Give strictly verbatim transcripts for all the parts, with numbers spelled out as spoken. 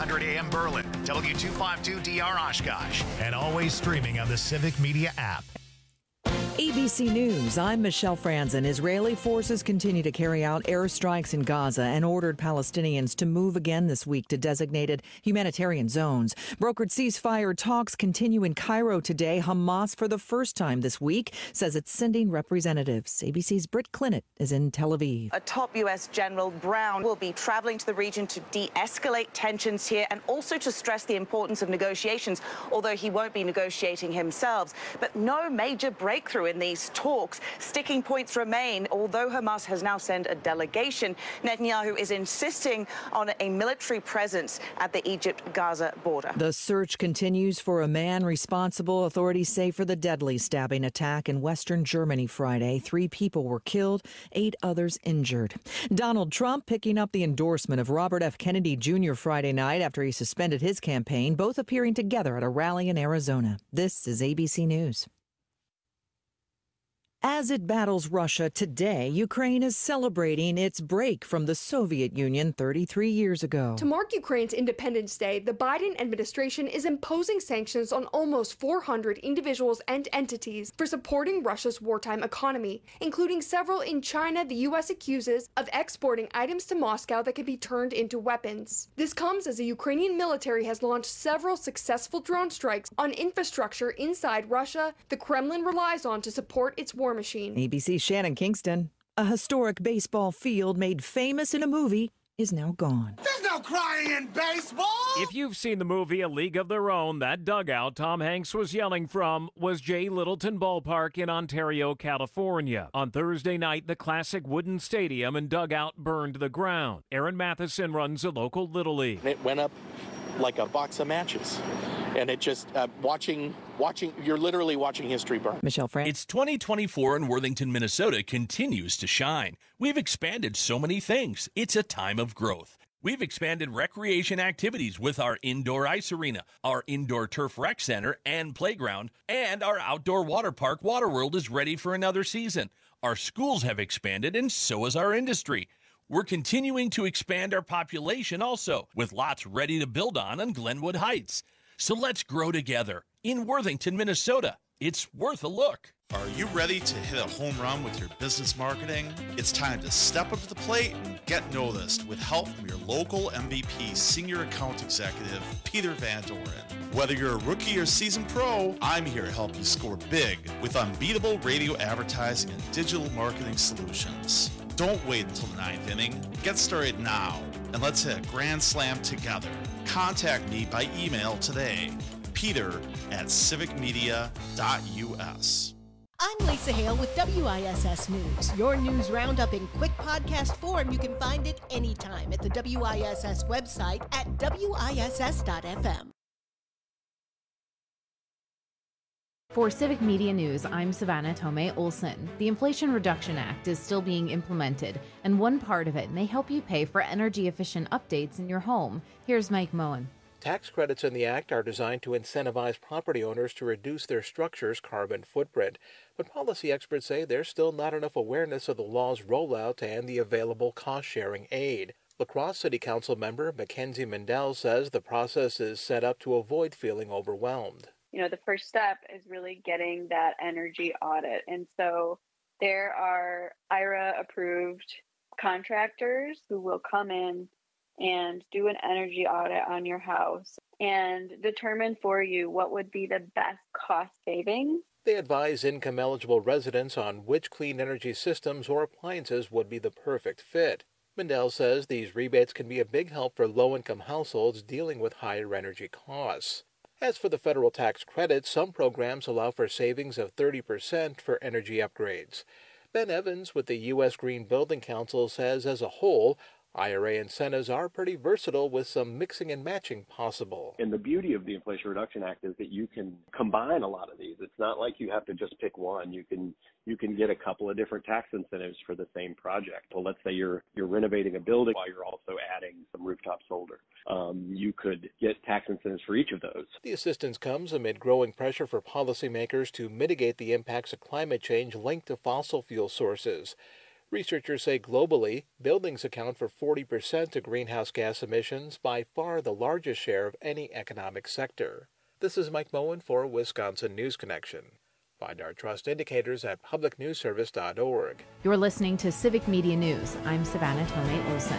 hundred A M Berlin, W two fifty-two D R Oshkosh, and always streaming on the Civic Media app. A B C News, I'm Michelle Franzen. Israeli forces continue to carry out airstrikes in Gaza and ordered Palestinians to move again this week to designated humanitarian zones. Brokered ceasefire talks continue in Cairo today. Hamas, for the first time this week, says it's sending representatives. A B C's Britt Clinnett is in Tel Aviv. A top U S General Brown will be traveling to the region to de-escalate tensions here and also to stress the importance of negotiations, although he won't be negotiating himself. But no major breakthrough in these talks. Sticking points remain, although Hamas has now sent a delegation. Netanyahu is insisting on a military presence at the Egypt-Gaza border. The search continues for a man responsible, authorities say, for the deadly stabbing attack in western Germany Friday. Three people were killed, eight others injured. Donald Trump picking up the endorsement of Robert F. Kennedy Junior Friday night after he suspended his campaign, both appearing together at a rally in Arizona. This is A B C News. As it battles Russia today, Ukraine is celebrating its break from the Soviet Union thirty-three years ago. To mark Ukraine's Independence Day, the Biden administration is imposing sanctions on almost four hundred individuals and entities for supporting Russia's wartime economy, including several in China the U S accuses of exporting items to Moscow that could be turned into weapons. This comes as the Ukrainian military has launched several successful drone strikes on infrastructure inside Russia the Kremlin relies on to support its war machine. A B C's Shannon Kingston. A historic baseball field made famous in a movie is now gone. There's no crying in baseball! If you've seen the movie A League of Their Own, that dugout Tom Hanks was yelling from was J. Littleton Ballpark in Ontario, California. On Thursday night, the classic wooden stadium and dugout burned to the ground. Aaron Matheson runs a local Little League. It went up like a box of matches. And it just, uh, watching, watching, you're literally watching history burn. Michelle Frank. It's twenty twenty-four and Worthington, Minnesota continues to shine. We've expanded so many things. It's a time of growth. We've expanded recreation activities with our indoor ice arena, our indoor turf rec center and playground, and our outdoor water park, Waterworld, is ready for another season. Our schools have expanded, and so has our industry. We're continuing to expand our population also, with lots ready to build on on Glenwood Heights. So let's grow together in Worthington, Minnesota. It's worth a look. Are you ready to hit a home run with your business marketing? It's time to step up to the plate and get noticed with help from your local M V P Senior Account Executive, Peter Van Doren. Whether you're a rookie or seasoned pro, I'm here to help you score big with unbeatable radio advertising and digital marketing solutions. Don't wait until the ninth inning. Get started now, and let's hit a grand slam together. Contact me by email today, peter at civic media dot u s. I'm Lisa Hale with W I S S News. Your news roundup in quick podcast form. You can find it anytime at the W I S S website at w i s s dot f m. For Civic Media News, I'm Savannah Tomei Olson. The Inflation Reduction Act is still being implemented, and one part of it may help you pay for energy-efficient updates in your home. Here's Mike Moen. Tax credits in the Act are designed to incentivize property owners to reduce their structure's carbon footprint. But policy experts say there's still not enough awareness of the law's rollout and the available cost-sharing aid. La Crosse City Council member Mackenzie Mendel says the process is set up to avoid feeling overwhelmed. You know, the first step is really getting that energy audit. And so there are I R A-approved contractors who will come in and do an energy audit on your house and determine for you what would be the best cost savings. They advise income-eligible residents on which clean energy systems or appliances would be the perfect fit. Mendel says these rebates can be a big help for low-income households dealing with higher energy costs. As for the federal tax credit, some programs allow for savings of thirty percent for energy upgrades. Ben Evans with the U S Green Building Council says as a whole, I R A incentives are pretty versatile with some mixing and matching possible. And the beauty of the Inflation Reduction Act is that you can combine a lot of these. It's not like you have to just pick one. You can you can get a couple of different tax incentives for the same project. Well, let's say you're you're renovating a building while you're also adding some rooftop solar. Um, you could get tax incentives for each of those. The assistance comes amid growing pressure for policymakers to mitigate the impacts of climate change linked to fossil fuel sources. Researchers say globally, buildings account for forty percent of greenhouse gas emissions, by far the largest share of any economic sector. This is Mike Moen for Wisconsin News Connection. Find our trust indicators at public news service dot org. You're listening to Civic Media News. I'm Savannah Tomei Olson.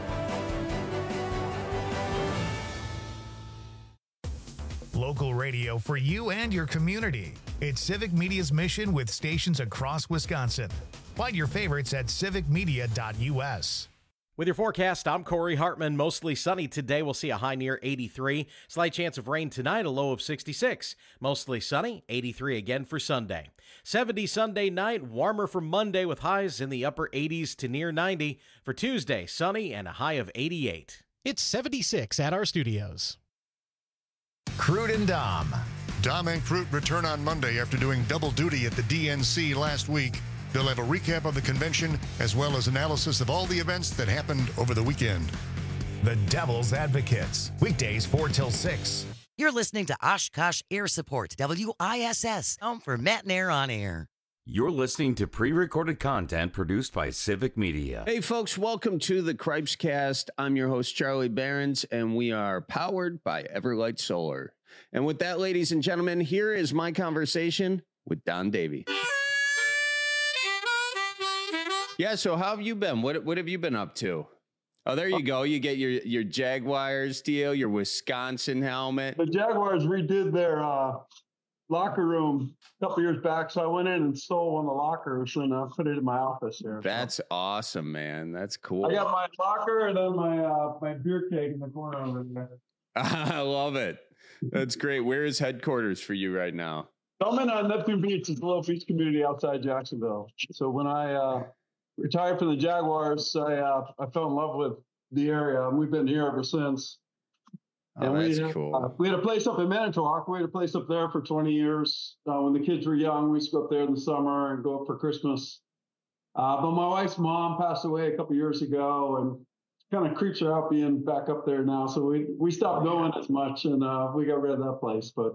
Local radio for you and your community. It's Civic Media's mission with stations across Wisconsin. Find your favorites at civic media dot u s. With your forecast, I'm Corey Hartman. Mostly sunny today. We'll see a high near eighty-three. Slight chance of rain tonight, a low of sixty-six. Mostly sunny, eighty-three again for Sunday. seventy Sunday night, warmer for Monday with highs in the upper eighties to near ninety. For Tuesday, sunny and a high of eighty-eight. It's seventy-six at our studios. Crude and Dom. Dom and Crute return on Monday after doing double duty at the D N C last week. They'll have a recap of the convention as well as analysis of all the events that happened over the weekend. The Devil's Advocates, weekdays four till six. You're listening to Oshkosh Air Support, W I S S, home for Matt and Air on Air. You're listening to pre-recorded content produced by Civic Media. Hey, folks, welcome to the Cripescast. I'm your host, Charlie Behrens, and we are powered by Everlight Solar. And with that, ladies and gentlemen, here is my conversation with Don Davey. Yeah, so how have you been? What what have you been up to? Oh, there you go. You get your, your Jaguars deal, your Wisconsin helmet. The Jaguars redid their uh, locker room a couple years back, so I went in and stole one of the lockers and uh, put it in my office here. That's so. awesome, man. That's cool. I got my locker and then my uh, my beer keg in the corner over there. I love it. That's great. Where is headquarters for you right now? I'm in on Neptune Beach. It's a little beach community outside Jacksonville. So when I uh, retired from the Jaguars, I uh, I fell in love with the area, and we've been here ever since. Oh, and that's we, cool. Uh, we had a place up in Manitowoc. We had a place up there for twenty years. Uh, when the kids were young, we used to go up there in the summer and go up for Christmas. Uh, but my wife's mom passed away a couple years ago, and it kind of creeps her out being back up there now. So we we stopped going as much, and uh, we got rid of that place. But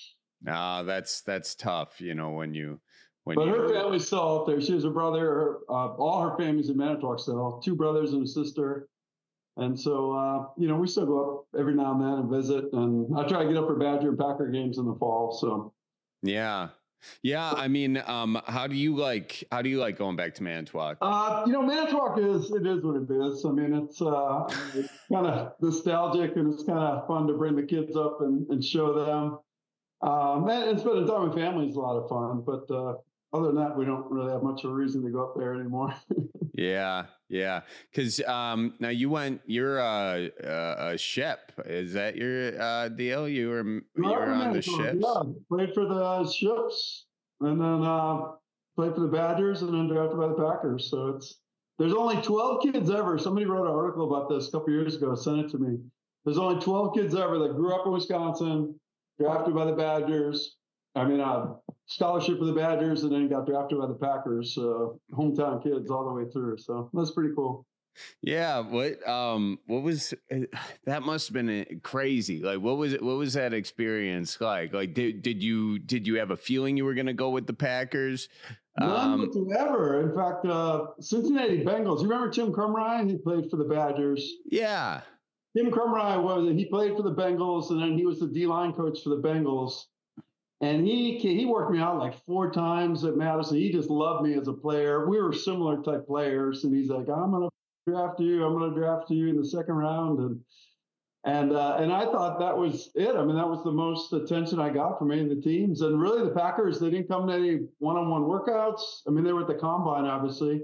no, that's that's tough, you know, when you when. But you, her family's still up there. She has a brother. Her, uh, all her family's in Manitowoc still. Two brothers and a sister. And so, uh, you know, we still go up every now and then and visit. And I try to get up for Badger and Packer games in the fall. So, yeah, yeah. I mean, um, how do you like? How do you like going back to Manitowoc? Uh, you know, Manitowoc is it is what it is. I mean, it's, uh, it's kind of nostalgic and it's kind of fun to bring the kids up and, and show them. Um, and spending time with family is a lot of fun. But uh, other than that, we don't really have much of a reason to go up there anymore. Yeah, yeah. Because um, now you went, you're a, a, a ship. Is that your uh, deal? You were you were on the ships. Yeah, played for the ships, and then uh, played for the Badgers, and then drafted by the Packers. So it's there's only twelve kids ever. Somebody wrote an article about this a couple years ago. Sent it to me. There's only twelve kids ever that grew up in Wisconsin, drafted by the Badgers. I mean, uh, scholarship for the Badgers, and then got drafted by the Packers. Uh, hometown kids all the way through. So that's pretty cool. Yeah. What um what was that? Must have been crazy. Like, what was it? What was that experience like? Like, did did you did you have a feeling you were going to go with the Packers? None Um, whatsoever. In fact, uh, Cincinnati Bengals. You remember Tim Krumrie? He played for the Badgers. Yeah. Tim Krumrie was. He played for the Bengals, and then he was the D-line coach for the Bengals. And he he worked me out like four times at Madison. He just loved me as a player. We were similar type players, and he's like, "I'm gonna draft you. I'm gonna draft you in the second round." And and uh, and I thought that was it. I mean, that was the most attention I got from any of the teams. And really, the Packers, they didn't come to any one-on-one workouts. I mean, they were at the combine, obviously.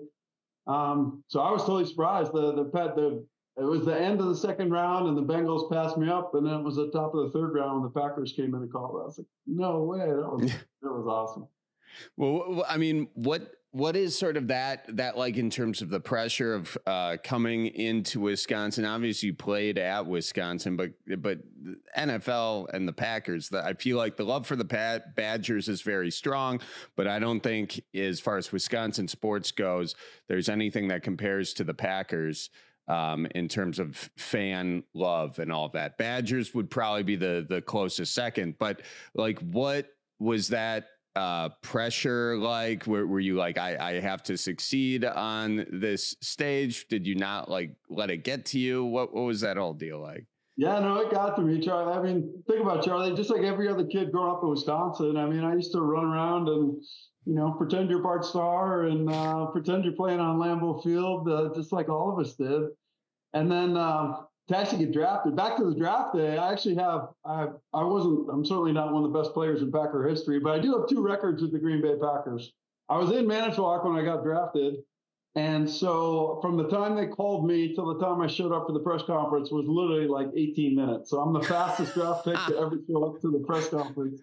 Um, so I was totally surprised. The the pet the It was the end of the second round, and the Bengals passed me up, and then it was the top of the third round when the Packers came in and called. I was like, "No way!" That was that was awesome. Well, I mean, what what is sort of that that like in terms of the pressure of uh, coming into Wisconsin? Obviously, you played at Wisconsin, but but the N F L and the Packers. The, I feel like the love for the Pat Badgers is very strong, but I don't think, as far as Wisconsin sports goes, there's anything that compares to the Packers. Um, in terms of fan love and all that. Badgers would probably be the the closest second, but like, what was that uh, pressure like? Were, were you like, I, I have to succeed on this stage? Did you not like let it get to you? What, what was that whole deal like? Yeah, no, it got to me, Charlie. I mean, think about Charlie, just like every other kid growing up in Wisconsin. I mean, I used to run around and, you know, pretend you're Bart Starr and uh, pretend you're playing on Lambeau Field, uh, just like all of us did. And then um, to actually get drafted, back to the draft day, I actually have, I, I wasn't, I'm certainly not one of the best players in Packer history, but I do have two records with the Green Bay Packers. I was in Manitowoc when I got drafted. And so from the time they called me till the time I showed up for the press conference was literally like eighteen minutes. So I'm the fastest draft pick to ever show up to the press conference.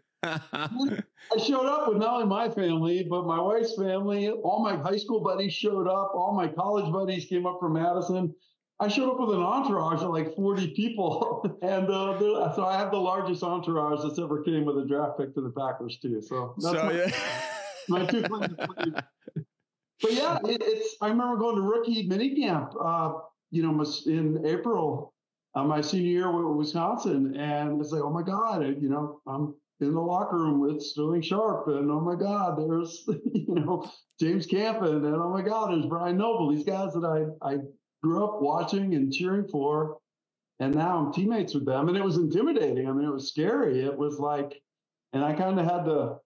I showed up with not only my family, but my wife's family. All my high school buddies showed up. All my college buddies came up from Madison. I showed up with an entourage of like forty people. and uh, the, so I have the largest entourage that's ever came with a draft pick to the Packers too. So that's so, my, yeah. my two claims. But yeah, it, it's. I remember going to rookie minicamp, uh, you know, in April, uh, my senior year with Wisconsin, and it's like, oh my God, you know, I'm in the locker room with Sterling Sharp, and oh my God, there's, you know, James Campen, and oh my God, there's Brian Noble, these guys that I I grew up watching and cheering for, and now I'm teammates with them, and it was intimidating. I mean, it was scary. It was like, and I kind of had to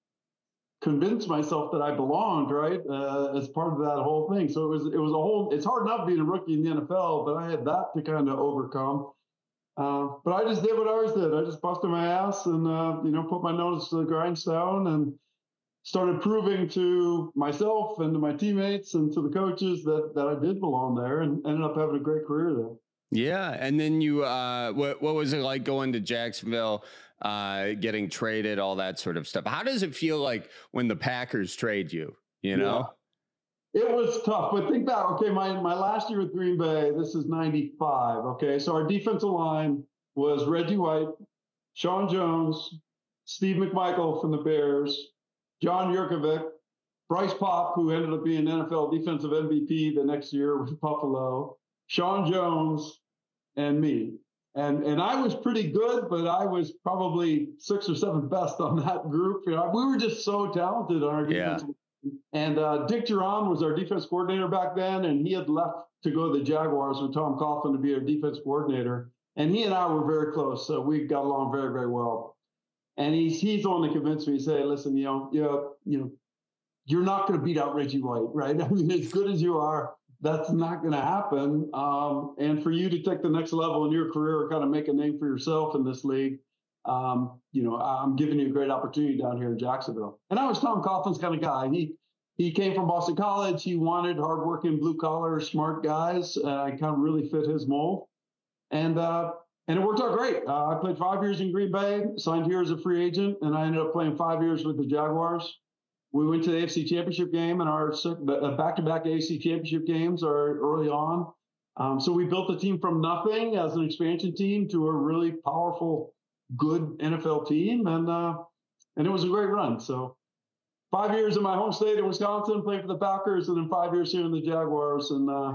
convince myself that I belonged, right, uh, as part of that whole thing. So it was it was a whole. It's hard enough being a rookie in the N F L, but I had that to kind of overcome. Uh, but I just did what I always did. I just busted my ass and uh, you know put my nose to the grindstone and started proving to myself and to my teammates and to the coaches that that I did belong there, and ended up having a great career there. Yeah, and then you, uh, what what was it like going to Jacksonville? Uh, getting traded, all that sort of stuff. How does it feel like when the Packers trade you, you know? Yeah. It was tough, but think back, okay, my, my last year with Green Bay, this is ninety-five, okay? So our defensive line was Reggie White, Sean Jones, Steve McMichael from the Bears, John Yurkovich, Bryce Popp, who ended up being N F L defensive M V P the next year with Buffalo, Sean Jones, and me. And and I was pretty good, but I was probably sixth or seventh best on that group. You know, we were just so talented on our defense. Yeah. And uh, Dick Duran was our defense coordinator back then, and he had left to go to the Jaguars with Tom Coughlin to be our defense coordinator. And he and I were very close, so we got along very, very well. And he's he's the one that convinced me. He said, "Listen, you know, you know, you know, you're not going to beat out Reggie White, right? I mean, as good as you are, that's not going to happen. Um, and for you to take the next level in your career or kind of make a name for yourself in this league, um, you know, I'm giving you a great opportunity down here in Jacksonville." And I was Tom Coughlin's kind of guy. He he came from Boston College. He wanted hardworking, blue-collar, smart guys. Uh, I kind of really fit his mold. And uh, and it worked out great. Uh, I played five years in Green Bay, signed here as a free agent, and I ended up playing five years with the Jaguars. We went to the A F C Championship game, and our back-to-back A F C Championship games are early on. Um, so we built the team from nothing as an expansion team to a really powerful, good N F L team, and uh, and it was a great run. So five years in my home state in Wisconsin, playing for the Packers, and then five years here in the Jaguars, and uh,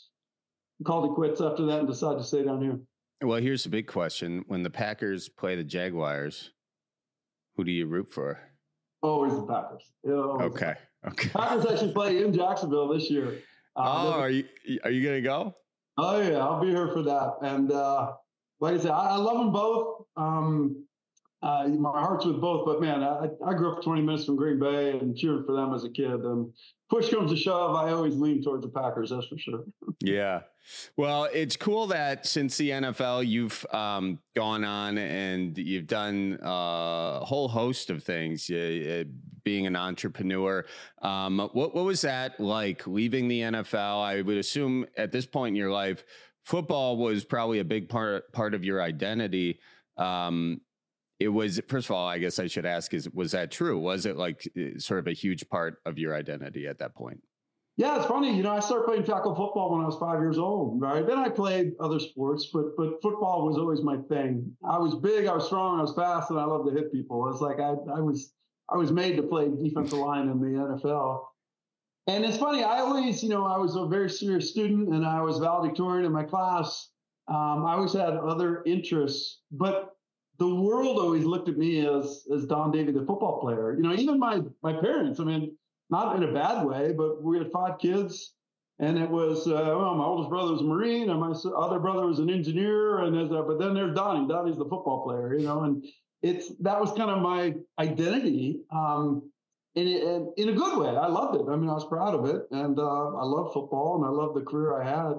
called it quits after that and decided to stay down here. Well, here's the big question: when the Packers play the Jaguars, who do you root for? Always the Packers. Always okay. Okay. Packers actually play in Jacksonville this year. Uh, oh, are you are you gonna go? Oh yeah, I'll be here for that. And uh, like I said, I, I love them both. Um, uh, my heart's with both. But man, I, I grew up twenty minutes from Green Bay and cheered for them as a kid. And push comes to shove, I always lean towards the Packers. That's for sure. Yeah. Well, it's cool that since the N F L, you've um, gone on and you've done a whole host of things, uh, being an entrepreneur. Um, what, what was that like leaving the N F L? I would assume at this point in your life, football was probably a big part, part of your identity. Um, it was, first of all, I guess I should ask, is, was that true? Was it like sort of a huge part of your identity at that point? Yeah, it's funny. You know, I started playing tackle football when I was five years old, right? Then I played other sports, but but football was always my thing. I was big, I was strong, I was fast, and I loved to hit people. It's like I I was I was made to play defensive line in the N F L. And it's funny, I always, you know, I was a very serious student, and I was valedictorian in my class. Um, I always had other interests, but the world always looked at me as as Don Davey, the football player. You know, even my my parents. I mean, not in a bad way, but we had five kids, and it was uh, well, my oldest brother was a Marine, and my other brother was an engineer, and as a, but then there's Donnie. Donnie's the football player. You know, and it's that was kind of my identity. Um, In, in, in a good way. I loved it. I mean, I was proud of it. And uh, I love football and I love the career I had.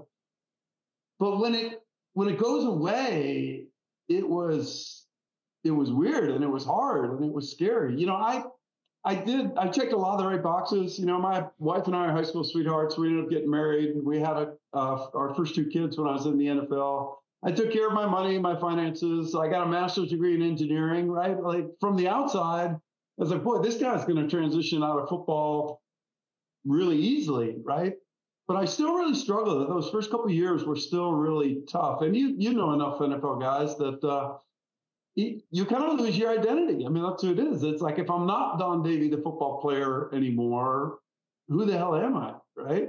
But when it when it goes away, it was it was weird and it was hard and it was scary. You know, I I did I checked a lot of the right boxes. You know, my wife and I are high school sweethearts. We ended up getting married. We had a, uh, our first two kids when I was in the N F L. I took care of my money, my finances. I got a master's degree in engineering, right? Like from the outside, I was like, boy, this guy's going to transition out of football really easily, right? But I still really struggled. Those first couple of years were still really tough. And you you know enough N F L guys that uh, you, you kind of lose your identity. I mean, that's who it is. It's like, if I'm not Don Davey, the football player anymore, who the hell am I, right?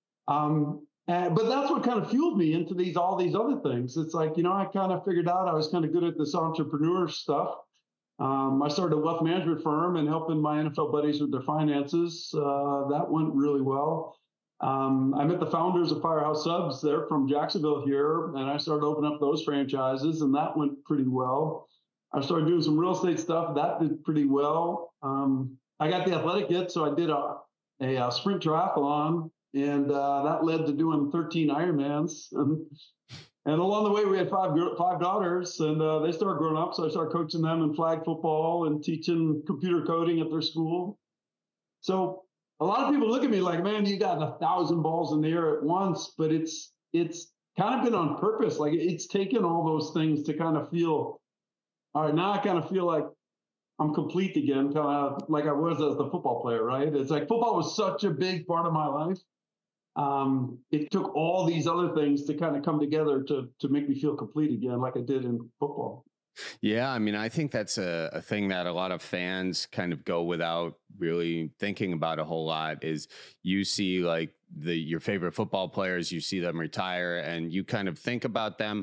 Um, and, but that's what kind of fueled me into these all these other things. It's like, you know, I kind of figured out I was kind of good at this entrepreneur stuff. Um, I started a wealth management firm and helping my N F L buddies with their finances. Uh, that went really well. Um, I met the founders of Firehouse Subs. They're from Jacksonville here, and I started opening up those franchises, and that went pretty well. I started doing some real estate stuff. That did pretty well. Um, I got the athletic itch, so I did a, a, a sprint triathlon, and uh, that led to doing thirteen Ironmans. And along the way, we had five five daughters, and uh, they started growing up. So I started coaching them in flag football and teaching computer coding at their school. So a lot of people look at me like, man, you got a thousand balls in the air at once. But it's it's kind of been on purpose. Like, it's taken all those things to kind of feel, all right, now I kind of feel like I'm complete again, kind of like I was as the football player, right? It's like football was such a big part of my life. Um, it took all these other things to kind of come together to to make me feel complete again, like I did in football. Yeah, I mean, I think that's a, a thing that a lot of fans kind of go without really thinking about a whole lot. Is you see like the your favorite football players, you see them retire, and you kind of think about them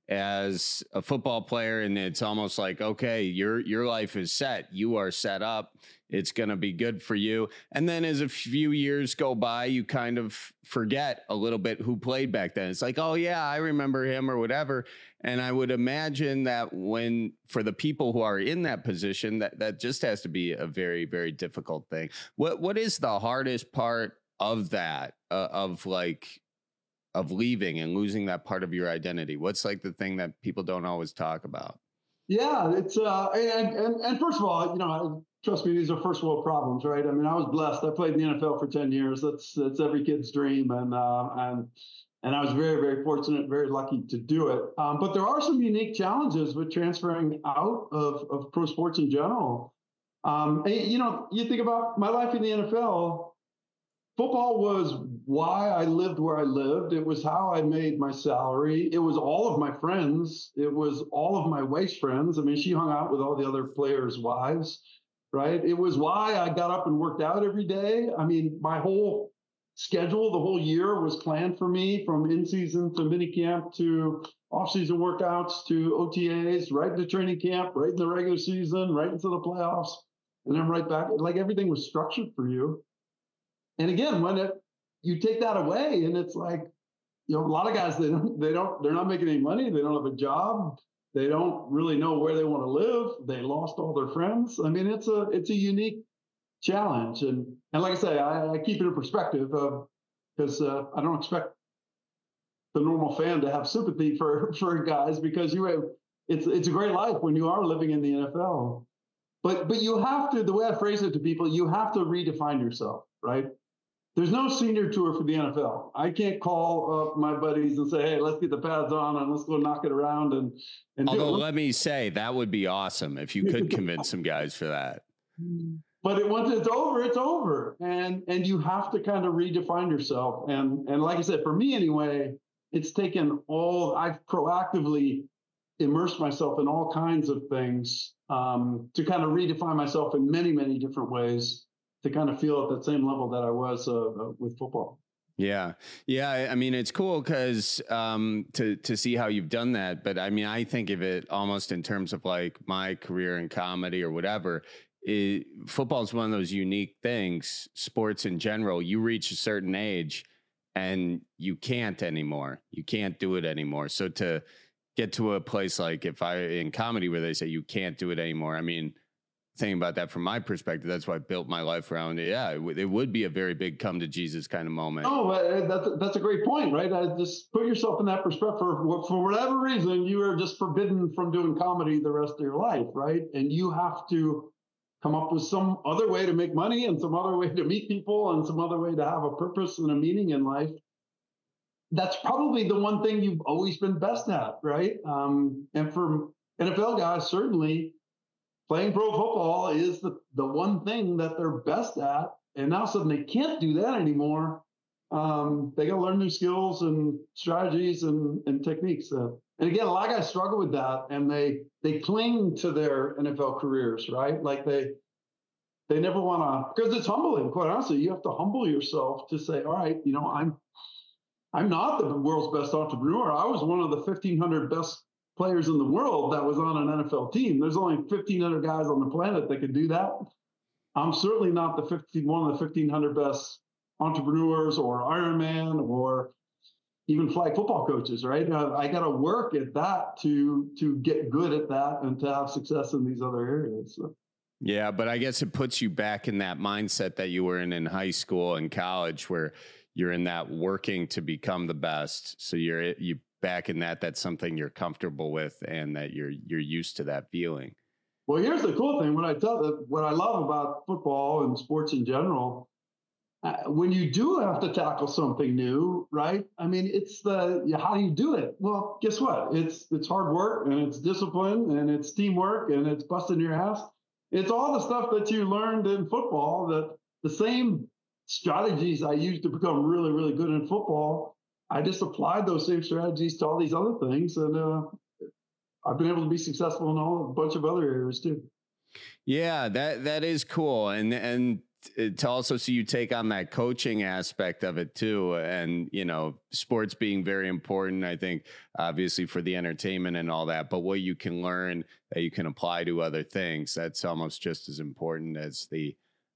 as a football player, and it's almost like, okay, your your life is set. You are set up. It's going to be good for you. And then as a few years go by, you kind of forget a little bit who played back then. It's like, oh, yeah, I remember him or whatever. And I would imagine that when for the people who are in that position, that, that just has to be a very, very difficult thing. What What is the hardest part of that, uh, of like, of leaving and losing that part of your identity? What's like the thing that people don't always talk about? Yeah, it's uh, and, and and first of all, you know, trust me, these are first world problems, right? I mean, I was blessed. I played in the N F L for ten years. That's that's every kid's dream, and uh, and and I was very very fortunate, very lucky to do it. Um, but there are some unique challenges with transferring out of of pro sports in general. Um, and, you know, you think about my life in the N F L. Football was why I lived where I lived. It was how I made my salary. It was all of my friends. It was all of my wife's friends. I mean, she hung out with all the other players' wives, right? It was why I got up and worked out every day. I mean, my whole schedule, the whole year was planned for me, from in-season to minicamp to off-season workouts to O T As, right into training camp, right in the regular season, right into the playoffs, and then right back. Like, everything was structured for you. And again, when it, you take that away, and it's like, you know, a lot of guys, they don't, they don't, they're not making any money. They don't have a job. They don't really know where they want to live. They lost all their friends. I mean, it's a, it's a unique challenge. And, and like I say, I, I keep it in perspective of, because uh, I don't expect the normal fan to have sympathy for, for guys, because you have, it's, it's a great life when you are living in the N F L. But, but you have to, the way I phrase it to people, you have to redefine yourself, right? There's no senior tour for the N F L. I can't call up my buddies and say, hey, let's get the pads on and let's go knock it around. And, and although let me say, that would be awesome if you could convince some guys for that. But it, once it's over, it's over. And and you have to kind of redefine yourself. And, and like I said, for me anyway, it's taken all, I've proactively immersed myself in all kinds of things um, to kind of redefine myself in many, many different ways, to kind of feel at that same level that I was uh, with football. Yeah. Yeah. I mean, it's cool because um, to, to see how you've done that. But I mean, I think of it almost in terms of like my career in comedy or whatever. It, football is one of those unique things, sports in general. You reach a certain age and you can't anymore. You can't do it anymore. So to get to a place like if I in comedy where they say you can't do it anymore, I mean, thinking about that from my perspective, that's why I built my life around it. Yeah, it, w- it would be a very big come to Jesus kind of moment. Oh, uh, that's, that's a great point, right? I just put yourself in that perspective. For, for whatever reason, you are just forbidden from doing comedy the rest of your life, right? And you have to come up with some other way to make money and some other way to meet people and some other way to have a purpose and a meaning in life. That's probably the one thing you've always been best at, right? Um, and for N F L guys, certainly, playing pro football is the, the one thing that they're best at. And now suddenly they can't do that anymore. Um, they got to learn new skills and strategies and, and techniques. Uh, and again, a lot of guys struggle with that, and they they cling to their N F L careers, right? Like they they never want to, because it's humbling, quite honestly. You have to humble yourself to say, all right, you know, I'm I'm not the world's best entrepreneur. I was one of the fifteen hundred best players in the world that was on an N F L team. There's only fifteen hundred guys on the planet that could do that. I'm certainly not the fifteen, one of the fifteen hundred best entrepreneurs or Ironman or even flag football coaches, right? Uh, I got to work at that to to get good at that and to have success in these other areas. So. Yeah, but I guess it puts you back in that mindset that you were in in high school and college, where you're in that working to become the best. So you're you back in that. That's something you're comfortable with, and that you're you're used to that feeling. Well, here's the cool thing. What I tell what I love about football and sports in general, uh, when you do have to tackle something new, right? I mean, it's the how do you do it? Well, guess what? It's it's hard work, and it's discipline, and it's teamwork, and it's busting your ass. It's all the stuff that you learned in football, that the same strategies I used to become really, really good in football. I just applied those same strategies to all these other things, and uh, I've been able to be successful in all a bunch of other areas too. Yeah, that that is cool, and and to also see you take on that coaching aspect of it too, and you know, sports being very important, I think, obviously for the entertainment and all that, but what you can learn that you can apply to other things, that's almost just as important as the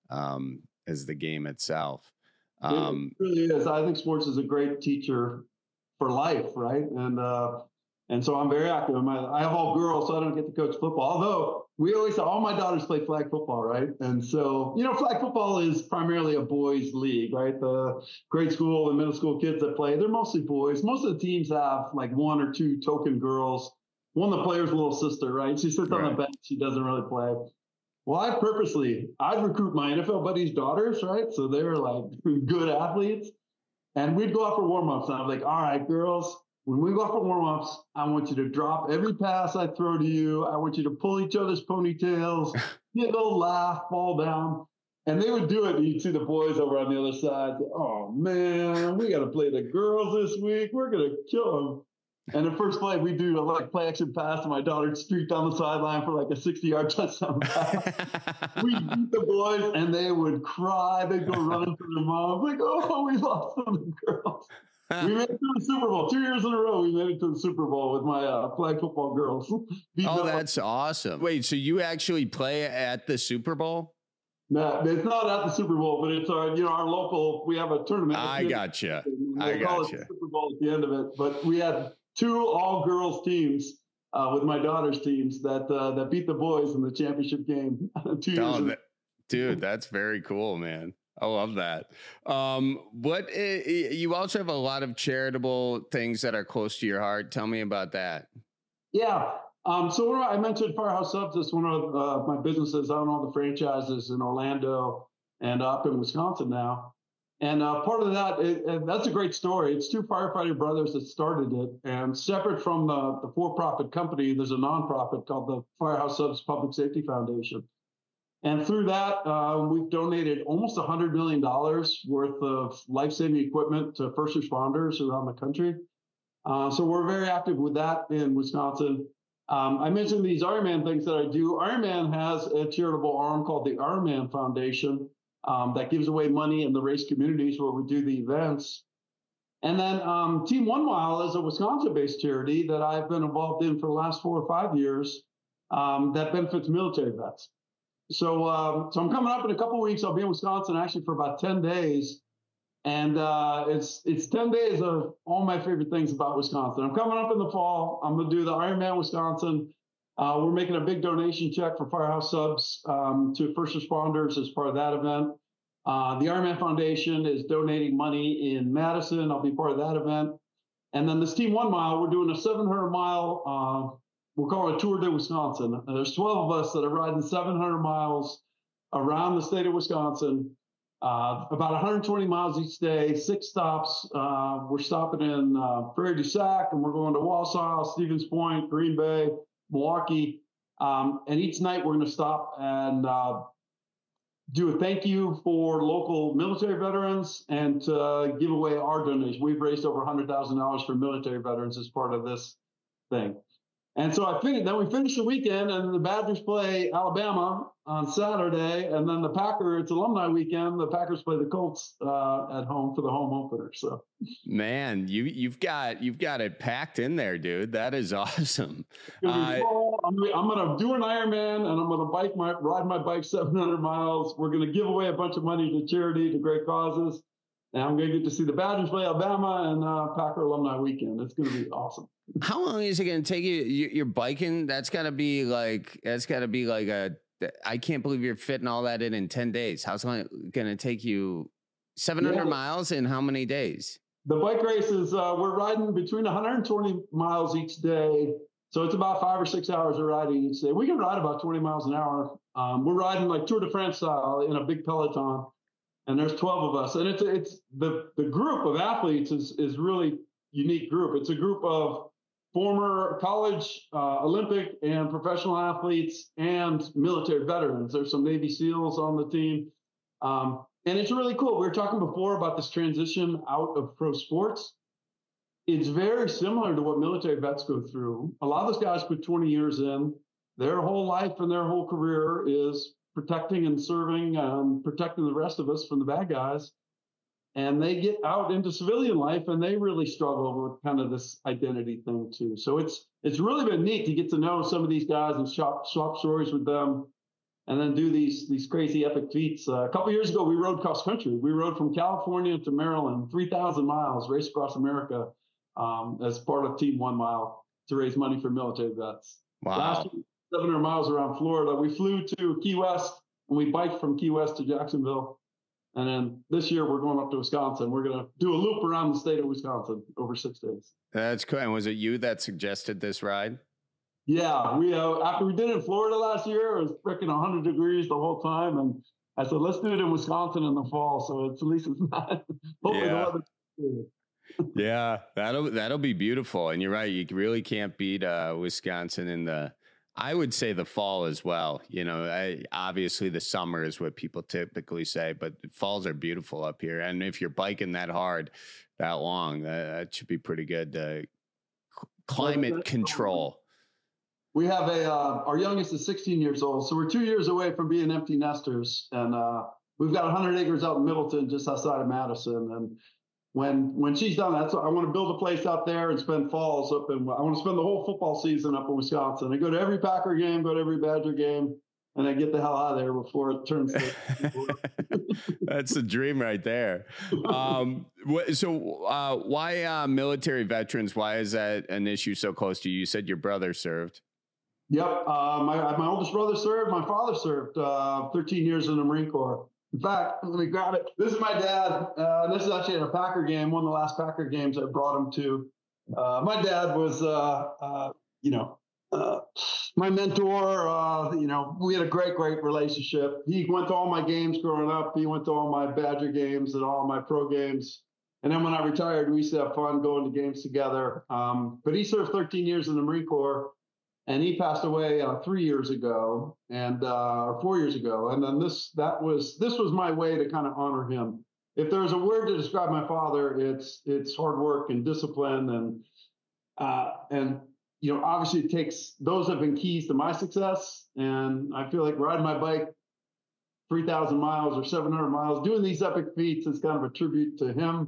um, as the game itself. Um, it really is. I think sports is a great teacher for life, right? And uh, and so I'm very active. I'm, I have all girls, so I don't get to coach football. Although we always all my daughters play flag football, right? And so you know, flag football is primarily a boys' league, right? The grade school and middle school kids that play, they're mostly boys. Most of the teams have like one or two token girls. One of the players' little sister, right? She sits right on the bench. She doesn't really play. Well, I purposely, I'd recruit my N F L buddies' daughters, right? So they're like good athletes. And we'd go out for warm-ups. And I was like, all right, girls, when we go out for warm-ups, I want you to drop every pass I throw to you. I want you to pull each other's ponytails, giggle, laugh, fall down. And they would do it. And you'd see the boys over on the other side. Oh, man, we got to play the girls this week. We're going to kill them. And the first play, we do a like play action pass, and my daughter streaked down the sideline for like a sixty-yard touchdown pass. We beat the boys, and they would cry. They'd go running to their moms, like, "Oh, we lost to the girls." We made it to the Super Bowl two years in a row. We made it to the Super Bowl with my uh, flag football girls. Beat oh, that's up. Awesome! Wait, so you actually play at the Super Bowl? No, it's not at the Super Bowl, but it's our, you know, our local. We have a tournament. I gotcha. I gotcha. The Super Bowl at the end of it, but we had two all-girls teams uh, with my daughter's teams that uh, that beat the boys in the championship game. two years oh, that, dude, that's very cool, man. I love that. Um, what uh, you also have a lot of charitable things that are close to your heart. Tell me about that. Yeah. Um, so I mentioned Firehouse Subs is one of uh, my businesses. I own all the franchises in Orlando and up in Wisconsin now. And uh, part of that, it, it, that's a great story. It's two firefighter brothers that started it. And separate from the, the for-profit company, there's a nonprofit called the Firehouse Subs Public Safety Foundation. And through that, uh, we've donated almost one hundred million dollars worth of life-saving equipment to first responders around the country. Uh, so we're very active with that in Wisconsin. Um, I mentioned these Ironman things that I do. Ironman has a charitable arm called the Ironman Foundation. Um, that gives away money in the race communities where we do the events. And then um, Team One Mile is a Wisconsin-based charity that I've been involved in for the last four or five years um, that benefits military vets. So, um, so I'm coming up in a couple of weeks. I'll be in Wisconsin actually for about ten days. And uh, it's it's ten days of all my favorite things about Wisconsin. I'm coming up in the fall. I'm going to do the Ironman Wisconsin. Uh, we're making a big donation check for Firehouse Subs um, to first responders as part of that event. Uh, the Ironman Foundation is donating money in Madison. I'll be part of that event. And then this Team One Mile, we're doing a seven hundred mile, uh, we'll call it a Tour de Wisconsin. And there's twelve of us that are riding seven hundred miles around the state of Wisconsin, uh, about one hundred twenty miles each day, six stops. Uh, we're stopping in uh, Prairie du Sac, and we're going to Wausau, Stevens Point, Green Bay, Milwaukee. Um, and each night we're going to stop and uh, do a thank you for local military veterans and to give away our donation. We've raised over one hundred thousand dollars for military veterans as part of this thing. And so I finished, then we finish the weekend, and the Badgers play Alabama on Saturday, and then the Packers, it's alumni weekend, the Packers play the Colts uh, at home for the home opener. So, man, you you've got you've got it packed in there, dude. That is awesome. Uh, I'm, I'm going to do an Ironman, and I'm going to bike my ride my bike seven hundred miles. We're going to give away a bunch of money to charity, to great causes. And I'm going to get to see the Badgers play Alabama and uh, Packer alumni weekend. It's going to be awesome. How long is it going to take you? You're biking. That's got to be like, that's got to be like a, I can't believe you're fitting all that in in ten days. How's it going to take you seven hundred yeah. miles in how many days? The bike races, uh, we're riding between one hundred twenty miles each day. So it's about five or six hours of riding each day. We can ride about twenty miles an hour. Um, we're riding like Tour de France style in a big peloton. And there's twelve of us, and it's it's the the group of athletes is is really unique group. It's a group of former college, uh, Olympic, and professional athletes, and military veterans. There's some Navy SEALs on the team, um, and it's really cool. We were talking before about this transition out of pro sports. It's very similar to what military vets go through. A lot of those guys put twenty years in. Their whole life and their whole career is protecting and serving, um, protecting the rest of us from the bad guys. And they get out into civilian life and they really struggle with kind of this identity thing too. So it's it's really been neat to get to know some of these guys and swap, swap stories with them and then do these these crazy epic feats. Uh, a couple years ago, we rode cross country. We rode from California to Maryland, three thousand miles, race across America um, as part of Team One Mile to raise money for military vets. Wow. Last year, seven hundred miles around Florida. We flew to Key West and we biked from Key West to Jacksonville. And then this year we're going up to Wisconsin. We're going to do a loop around the state of Wisconsin over six days. That's cool. And was it you that suggested this ride? Yeah, we uh, after we did it in Florida last year, it was freaking one hundred degrees the whole time. And I said, let's do it in Wisconsin in the fall. So it's, at least it's not. Hopefully yeah. the weather. Yeah, that'll that'll be beautiful. And you're right. You really can't beat uh, Wisconsin in the, I would say the fall as well. You know, I, obviously the summer is what people typically say, but falls are beautiful up here. And if you're biking that hard, that long, that, that should be pretty good. Uh, climate control. We have a, uh, our youngest is sixteen years old. So we're two years away from being empty nesters. And uh, we've got one hundred acres out in Middleton, just outside of Madison. And when when she's done, that's I want to build a place out there and spend falls up in. I want to spend the whole football season up in Wisconsin. I go to every Packer game, go to every Badger game, and I get the hell out of there before it turns. To- That's the dream right there. Um, so uh, why uh, military veterans? Why is that an issue so close to you? You said your brother served. Yep, uh, my my oldest brother served. My father served uh, thirteen years in the Marine Corps. In fact, let me grab it. This is my dad. Uh, this is actually at a Packer game, one of the last Packer games I brought him to. Uh, my dad was, uh, uh, you know, uh, my mentor. Uh, you know, we had a great, great relationship. He went to all my games growing up. He went to all my Badger games and all my pro games. And then when I retired, we used to have fun going to games together. Um, but he served thirteen years in the Marine Corps. And he passed away uh, three years ago, and uh, or four years ago. And then this that was this was my way to kind of honor him. If there's a word to describe my father, it's it's hard work and discipline, and uh, and you know obviously it takes those have been keys to my success. And I feel like riding my bike three thousand miles or seven hundred miles, doing these epic feats is kind of a tribute to him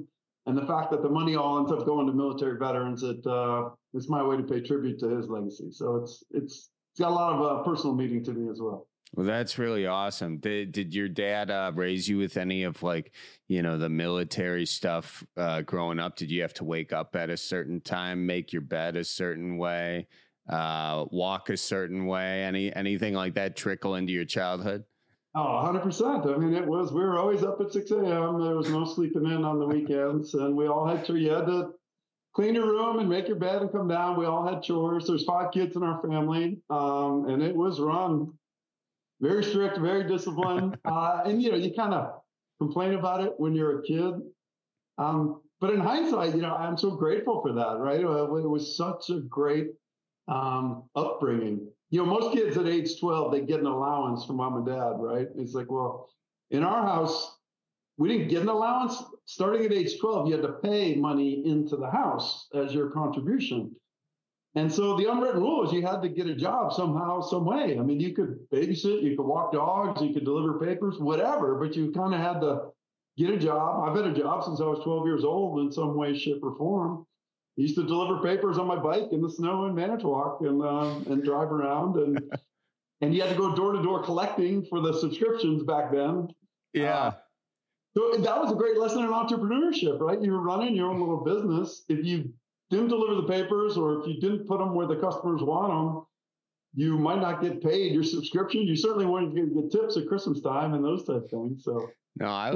and the fact that the money all ends up going to military veterans, it uh, it's my way to pay tribute to his legacy. So it's it's it's got a lot of uh, personal meaning to me as well. Well, that's really awesome. Did did your dad uh, raise you with any of like, you know, the military stuff uh, growing up? Did you have to wake up at a certain time, make your bed a certain way, uh, walk a certain way? Any anything like that trickle into your childhood? Oh, one hundred percent. I mean, it was, we were always up at six a.m. There was no sleeping in on the weekends. And we all had to, you had to clean your room and make your bed and come down. We all had chores. There's five kids in our family. Um, and it was run very strict, very disciplined. Uh, and, you know, you kind of complain about it when you're a kid. Um, but in hindsight, you know, I'm so grateful for that, right? It was such a great um, upbringing. You know, most kids at age twelve, they get an allowance from mom and dad, right? It's like, well, in our house, we didn't get an allowance. Starting at age twelve, you had to pay money into the house as your contribution. And so the unwritten rule is you had to get a job somehow, some way. I mean, you could babysit, you could walk dogs, you could deliver papers, whatever, but you kind of had to get a job. I've had a job since I was twelve years old in some way, shape, or form. I used to deliver papers on my bike in the snow in Manitowoc and um, and drive around, and and you had to go door to door collecting for the subscriptions back then. Yeah. Uh, so that was a great lesson in entrepreneurship, right? You were running your own little business. If you didn't deliver the papers, or if you didn't put them where the customers want them, you might not get paid your subscription. You certainly weren't going to get tips at Christmas time and those type of things. So no, I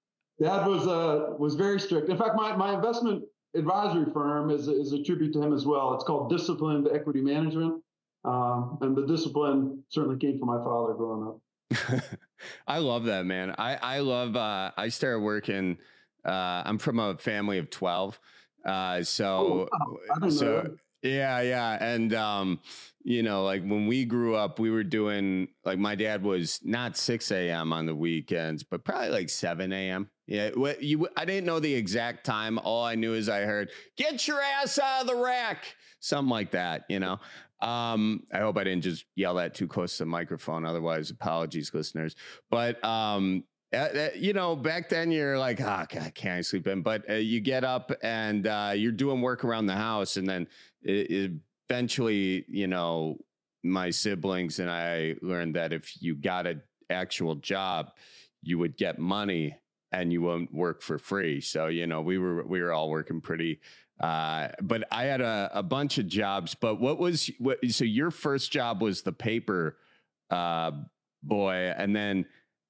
Dad was uh was very strict. In fact, my my investment advisory firm is, is a tribute to him as well. It's called Disciplined Equity Management. Um, and the discipline certainly came from my father growing up. I love that, man. I, I love, uh, I started working, uh, I'm from a family of twelve. Uh, so, oh, wow. so that. yeah, yeah. And, um, you know, like when we grew up, we were doing, like my dad was not six a.m. on the weekends, but probably like seven a.m. Yeah, what you? I didn't know the exact time. All I knew is I heard, "Get your ass out of the rack," something like that. You know. Um, I hope I didn't just yell that too close to the microphone. Otherwise, apologies, listeners. But um, uh, you know, back then you're like, "Oh God, can't I sleep in?" But uh, you get up and uh, you're doing work around the house, and then it, it eventually, you know, my siblings and I learned that if you got an actual job, you would get money. And you won't work for free. So, you know, we were we were all working pretty. Uh, but I had a, a bunch of jobs. But what was what? So your first job was the paper uh, boy, and then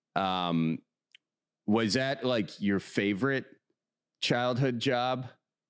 um, was that like your favorite childhood job?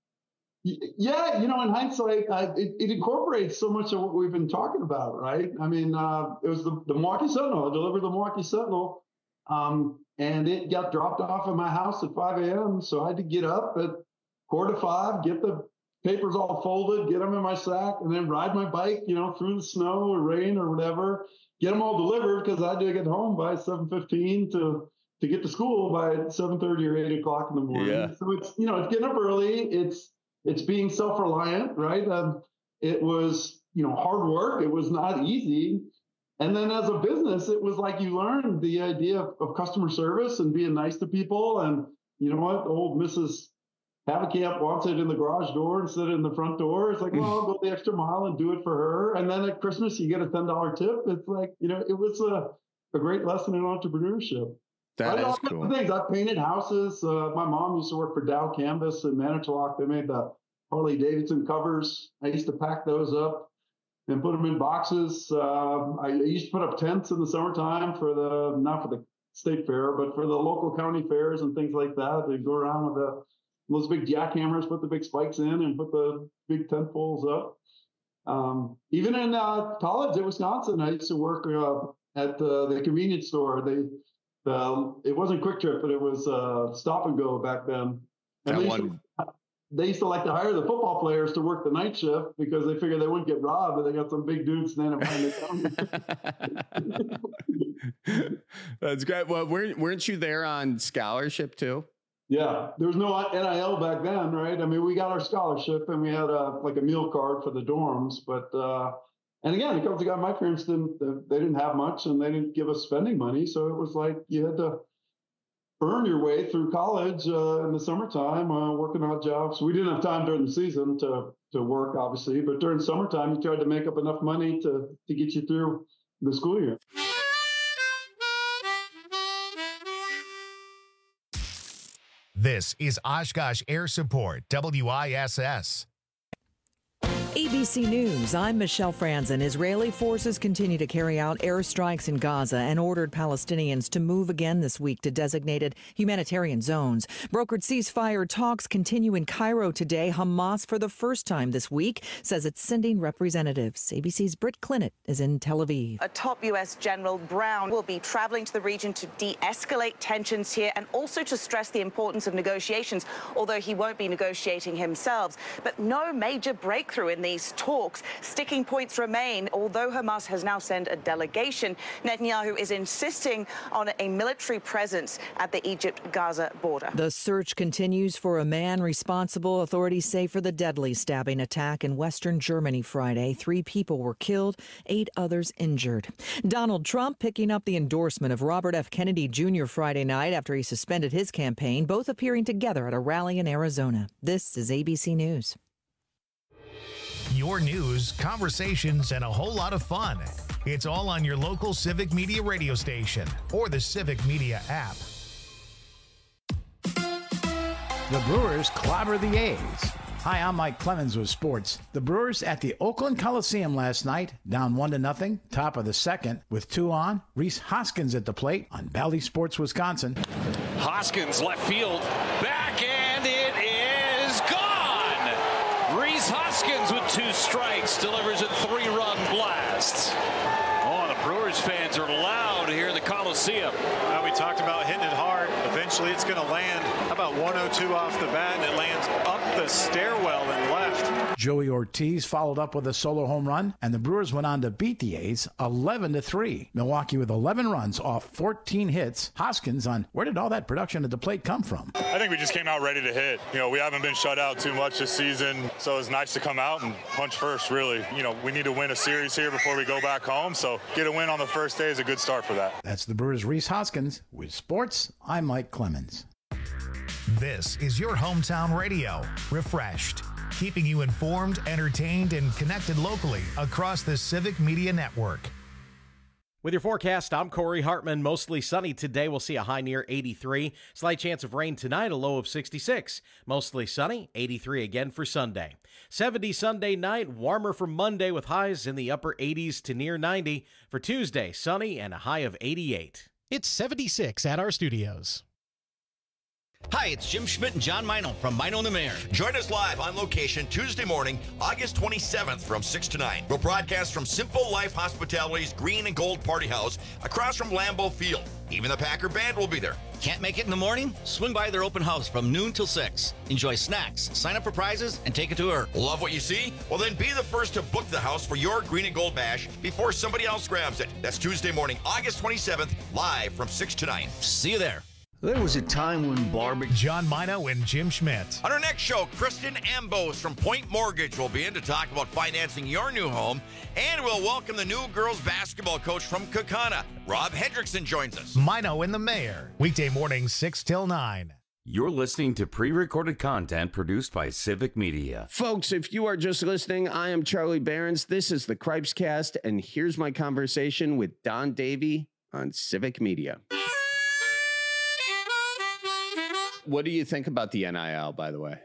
Yeah, you know, in hindsight, I, it, it incorporates so much of what we've been talking about, right? I mean, uh, it was the, the Milwaukee Sentinel. I delivered the Milwaukee Sentinel. Um, and it got dropped off at my house at five a.m. So I had to get up at quarter to five, get the papers all folded, get them in my sack, and then ride my bike, you know, through the snow or rain or whatever, get them all delivered because I had to get home by seven fifteen to to get to school by seven thirty or eight o'clock in the morning. Yeah. So it's, you know, it's getting up early. It's it's being self-reliant, right? Um, it was, you know, hard work. It was not easy. And then as a business, it was like you learned the idea of, of customer service and being nice to people. And you know what? Old Missus Haverkamp wants it in the garage door instead of in the front door. It's like, well, I'll go the extra mile and do it for her. And then at Christmas, you get a ten dollar tip. It's like, you know, it was a, a great lesson in entrepreneurship. That I is cool. Things. I painted houses. Uh, my mom used to work for Dow Canvas in Manitowoc. They made the Harley Davidson covers. I used to pack those up and put them in boxes. Uh, I used to put up tents in the summertime for the, not for the state fair, but for the local county fairs and things like that. They'd go around with the, those big jackhammers, put the big spikes in and put the big tent poles up. Um, even in uh, college in Wisconsin, I used to work uh, at the, the convenience store. They, uh, it wasn't Quick Trip, but it was uh, Stop and Go back then. And they, used to, they used to like to hire the football players to work the night shift because they figured they wouldn't get robbed, but they got some big dudes standing behind the counter. That's great. Well, weren't, weren't you there on scholarship too? Yeah, there was no N I L back then, right? I mean, we got our scholarship and we had a, like a meal card for the dorms, but uh, and again, it comes to God, my parents didn't, they didn't have much and they didn't give us spending money, so it was like you had to earn your way through college uh, in the summertime, uh, working odd jobs. We didn't have time during the season to to work, obviously, but during summertime, you tried to make up enough money to to get you through the school year. This is Oshkosh Air Support, W I S S. A B C News, I'm Michelle Franzen. Israeli forces continue to carry out airstrikes in Gaza and ordered Palestinians to move again this week to designated humanitarian zones. Brokered ceasefire talks continue in Cairo today. Hamas, for the first time this week, says it's sending representatives. A B C's Britt Clinnett is in Tel Aviv. A top U S General Brown will be traveling to the region to de-escalate tensions here and also to stress the importance of negotiations, although he won't be negotiating himself. But no major breakthrough in these talks. Sticking points remain, although Hamas has now sent a delegation. Netanyahu is insisting on a military presence at the Egypt-Gaza border. The search continues for a man responsible, authorities say, for the deadly stabbing attack in western Germany Friday. Three people were killed, eight others injured. Donald Trump picking up the endorsement of Robert F. Kennedy Junior Friday night after he suspended his campaign, both appearing together at a rally in Arizona. This is A B C News. Your news, conversations, and a whole lot of fun. It's all on your local Civic Media radio station or the Civic Media app. The Brewers clobber the A's. Hi, I'm Mike Clemens with sports. The Brewers at the Oakland Coliseum last night, down one to nothing, top of the second, with two on. Rhys Hoskins at the plate on Bally Sports, Wisconsin. Hoskins left field, back, and it is gone. Rhys Hoskins with two strikes delivers a three-run blast. Oh, the Brewers fans are loud here in the Coliseum. Well, we talked about hitting it hard. Eventually, it's going to land about one oh two off the bat, and it lands up the stairwell and left. Joey Ortiz followed up with a solo home run, and the Brewers went on to beat the A's eleven to three. Milwaukee with eleven runs off fourteen hits. Hoskins on where did all that production at the plate come from? I think we just came out ready to hit. You know, we haven't been shut out too much this season, so it's nice to come out and punch first, really. You know, we need to win a series here before we go back home, so get a win on the first day is a good start for that. That's the Brewers' Rhys Hoskins. With sports, I'm Mike Clemens. This is your hometown radio, refreshed, keeping you informed, entertained, and connected locally across the Civic Media Network. With your forecast, I'm Corey Hartman. Mostly sunny today. We'll see a high near eighty-three. Slight chance of rain tonight, a low of sixty-six. Mostly sunny, eighty-three again for Sunday. seventy Sunday night, warmer for Monday with highs in the upper eighties to near ninety. For Tuesday, sunny and a high of eighty-eight. It's seventy-six at our studios. Hi, it's Jim Schmidt and John Mino from Mino and the Mayor. Join us live on location Tuesday morning, August twenty-seventh from six to nine. We'll broadcast from Simple Life Hospitality's Green and Gold Party House across from Lambeau Field. Even the Packer Band will be there. Can't make it in the morning? Swing by their open house from noon till six. Enjoy snacks, sign up for prizes, and take a tour. Love what you see? Well, then be the first to book the house for your Green and Gold Bash before somebody else grabs it. That's Tuesday morning, August twenty-seventh, live from six to nine. See you there. There was a time when barbecue... John Mino and Jim Schmidt. On our next show, Kristen Ambos from Point Mortgage will be in to talk about financing your new home, and we'll welcome the new girls basketball coach from Kakana. Rob Hendrickson joins us. Mino and the Mayor, weekday mornings six till nine. You're listening to pre-recorded content produced by Civic Media. Folks, if you are just listening, I am Charlie Behrens. This is the Cripes Cast, and here's my conversation with Don Davey on Civic Media. What do you think about the N I L, by the way?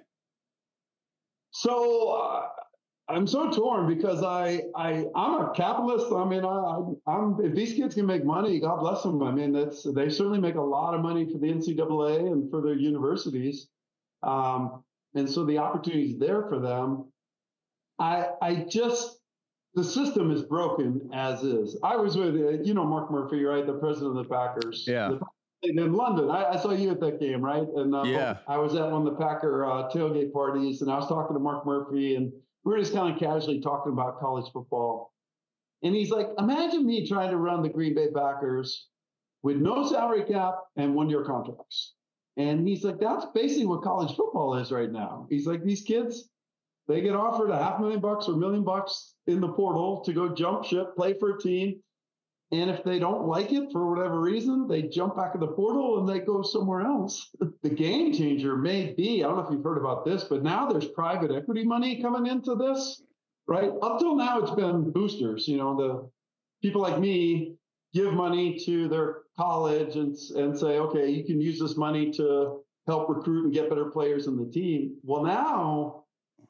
So uh, I'm so torn because I, I, I'm a capitalist. I mean, I, I'm if these kids can make money, God bless them. I mean, that's they certainly make a lot of money for the N C double A and for their universities, um, and so the opportunity is there for them. I, I just the system is broken as is. I was with you know Mark Murphy, right, the president of the Packers. Yeah. The, in London, I, I saw you at that game, right? And uh, yeah. I was at one of the Packer uh, tailgate parties, and I was talking to Mark Murphy, and we were just kind of casually talking about college football. And he's like, imagine me trying to run the Green Bay Packers with no salary cap and one-year contracts. And he's like, that's basically what college football is right now. He's like, these kids, they get offered a half million bucks or a million bucks in the portal to go jump ship, play for a team. And if they don't like it for whatever reason, they jump back in the portal and they go somewhere else. The game changer may be, I don't know if you've heard about this, but now there's private equity money coming into this, right? Up till now, it's been boosters. You know, the people like me give money to their college and, and say, okay, you can use this money to help recruit and get better players in the team. Well, now,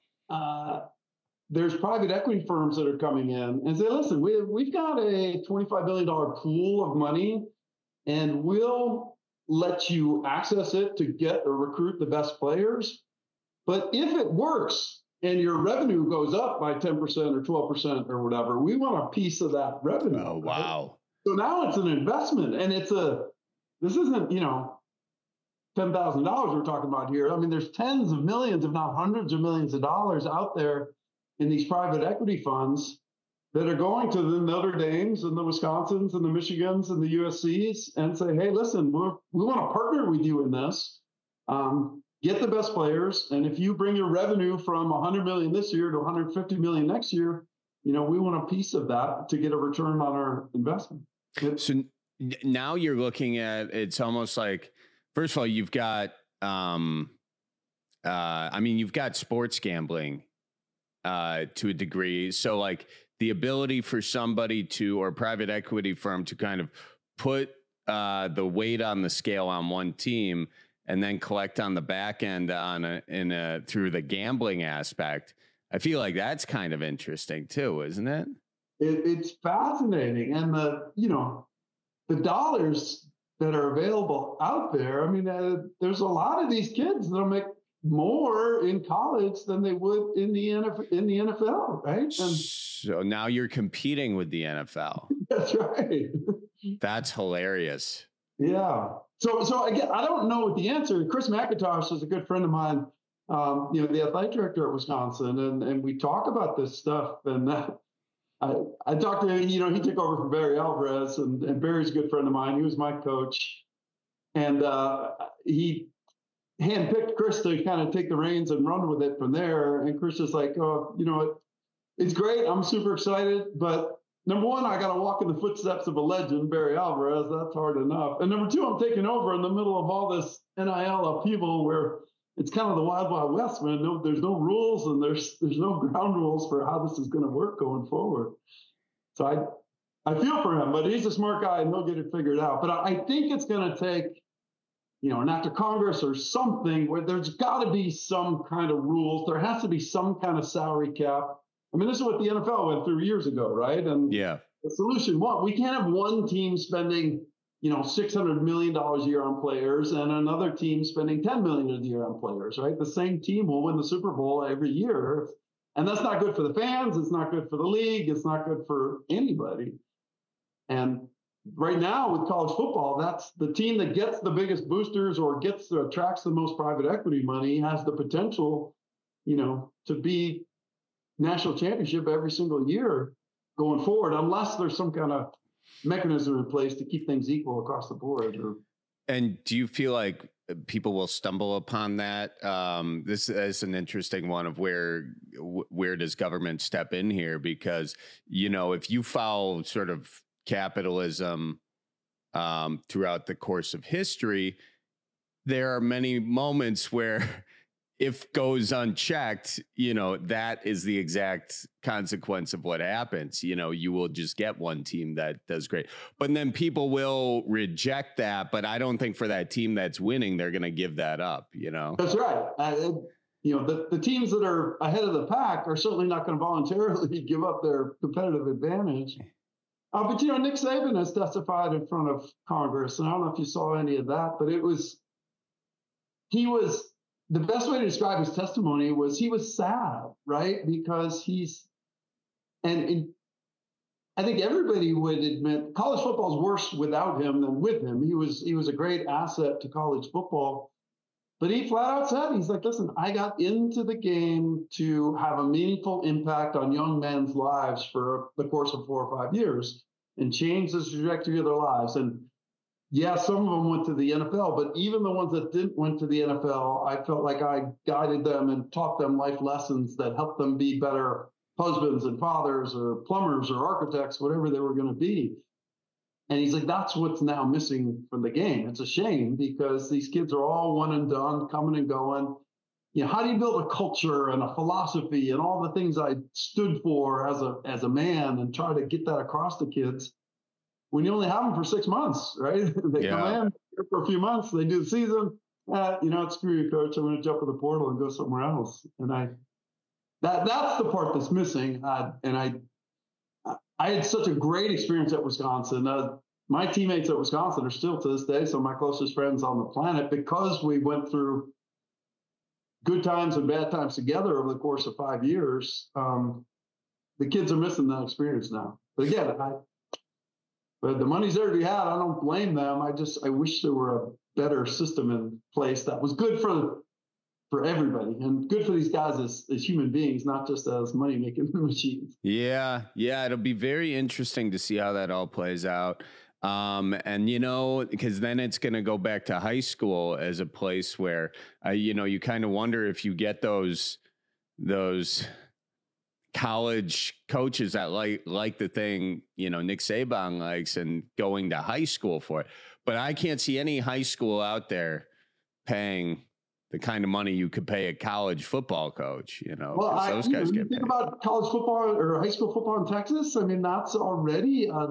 uh, there's private equity firms that are coming in and say, listen, we, we've got a twenty-five billion dollars pool of money, and we'll let you access it to get or recruit the best players. But if it works and your revenue goes up by ten percent or twelve percent or whatever, we want a piece of that revenue. Oh, wow. Right? So now it's an investment, and it's a, this isn't, you know, ten thousand dollars we're talking about here. I mean, there's tens of millions, if not hundreds of millions of dollars out there in these private equity funds that are going to the Notre Dames and the Wisconsins and the Michigans and the U S Cs and say, hey, listen, we're, we want to partner with you in this. Um, get the best players. And if you bring your revenue from one hundred million this year to one hundred fifty million next year, you know, we want a piece of that to get a return on our investment. So now you're looking at, it's almost like, first of all, you've got, um, uh, I mean, you've got sports gambling uh, to a degree. So like the ability for somebody to, or a private equity firm to kind of put uh, the weight on the scale on one team and then collect on the back end on a, in a, through the gambling aspect. I feel like that's kind of interesting too, isn't it? it it's fascinating. And the, you know, the dollars that are available out there. I mean, uh, there's a lot of these kids that'll make more in college than they would in the N F L, in the N F L, right? And so now you're competing with the N F L. That's right. That's hilarious. Yeah. So, so again, I don't know what the answer. Chris McIntosh is a good friend of mine. Um, you know, the athletic director at Wisconsin, and and we talk about this stuff. And uh, I I talked to you know he took over from Barry Alvarez, and and Barry's a good friend of mine. He was my coach, and uh, he handpicked Chris to kind of take the reins and run with it from there. And Chris is like, oh, you know, it, it's great. I'm super excited. But number one, I got to walk in the footsteps of a legend, Barry Alvarez. That's hard enough. And number two, I'm taking over in the middle of all this N I L upheaval where it's kind of the wild, wild west, man. No, there's no rules and there's there's no ground rules for how this is going to work going forward. So I, I feel for him, but he's a smart guy and he'll get it figured out. But I, I think it's going to take, you know, an act of Congress or something where there's got to be some kind of rules. There has to be some kind of salary cap. I mean, this is what the N F L went through years ago, right? And yeah, the solution, what we can't have one team spending, you know, six hundred million dollars a year on players and another team spending ten million dollars a year on players, right? The same team will win the Super Bowl every year. And that's not good for the fans. It's not good for the league. It's not good for anybody. And right now with college football, that's the team that gets the biggest boosters or gets to attracts the most private equity money has the potential, you know, to be national championship every single year going forward, unless there's some kind of mechanism in place to keep things equal across the board. Or, and do you feel like people will stumble upon that? Um, this is an interesting one of where where does government step in here? Because, you know, if you follow sort of capitalism um, throughout the course of history, there are many moments where if goes unchecked, you know, that is the exact consequence of what happens. You know, you will just get one team that does great, but then people will reject that. But I don't think for that team that's winning, they're going to give that up, you know? That's right. Uh, you know, the, the teams that are ahead of the pack are certainly not going to voluntarily give up their competitive advantage. Uh, but, you know, Nick Saban has testified in front of Congress, and I don't know if you saw any of that, but it was, he was, the best way to describe his testimony was he was sad, right? Because he's, and, and I think everybody would admit college football is worse without him than with him. He was, he was a great asset to college football, but he flat out said, he's like, listen, I got into the game to have a meaningful impact on young men's lives for the course of four or five years and change the trajectory of their lives. And yeah, some of them went to the N F L, but even the ones that didn't went to the N F L, I felt like I guided them and taught them life lessons that helped them be better husbands and fathers or plumbers or architects, whatever they were going to be. And he's like, that's what's now missing from the game. It's a shame because these kids are all one and done, coming and going. You know, how do you build a culture and a philosophy and all the things I stood for as a as a man and try to get that across to kids when you only have them for six months, right? They yeah. come in for a few months, they do the season. Uh, you know, screw you, coach. I'm going to jump in the portal and go somewhere else. And I, that that's the part that's missing. Uh, and I, I had such a great experience at Wisconsin. Uh, my teammates at Wisconsin are still to this day some of my closest friends on the planet because we went through good times and bad times together over the course of five years. Um, the kids are missing that experience now. But again, I, but the money's there to be had. I don't blame them. I just I wish there were a better system in place that was good for for everybody and good for these guys as, as human beings, not just as money-making machines. Yeah, yeah, it'll be very interesting to see how that all plays out. Um, and, you know, because then it's going to go back to high school as a place where, uh, you know, you kind of wonder if you get those those college coaches that like like the thing, you know, Nick Saban likes and going to high school for it. But I can't see any high school out there paying the kind of money you could pay a college football coach, you know, well, I, those you guys know, get you think paid. about college football or high school football in Texas. I mean, that's already a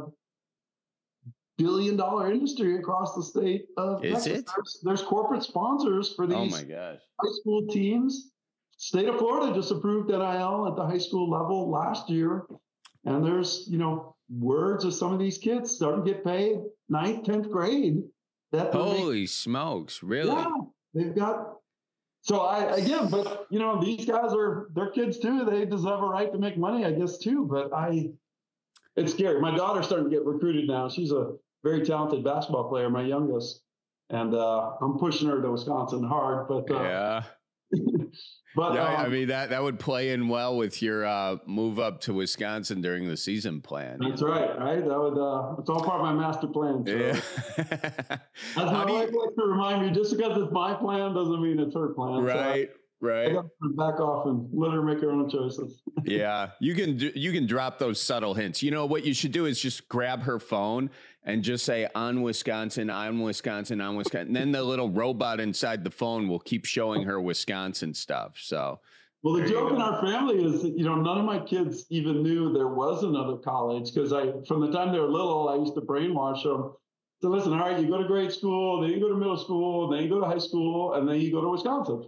billion dollar industry across the state of Is Texas. it? There's, there's corporate sponsors for these Oh my gosh. high school teams. State of Florida just approved N I L at the high school level last year. And there's, you know, words of some of these kids starting to get paid ninth, tenth grade. That Holy making, smokes, really? Yeah, they've got. So I, again, but you know, these guys are, they're kids too. They deserve a right to make money, I guess, too. But I, it's scary. My daughter's starting to get recruited now. She's a very talented basketball player, my youngest. And uh, I'm pushing her to Wisconsin hard, but uh, yeah. But yeah, um, I mean that that would play in well with your uh, move up to Wisconsin during the season plan. That's right, right? That would uh, it's all part of my master plan. So. Yeah. That's my wife likes to remind me. Just because it's my plan doesn't mean it's her plan. Right, so I, right. I got to back off and let her make her own choices. Yeah, you can do, you can drop those subtle hints. You know what you should do is just grab her phone and just say on Wisconsin, on Wisconsin, on Wisconsin. And then the little robot inside the phone will keep showing her Wisconsin stuff. So, well, the joke in our family is that, you know, none of my kids even knew there was another college because I, from the time they were little, I used to brainwash them. So listen, all right, you go to grade school, then you go to middle school, then you go to high school, and then you go to Wisconsin.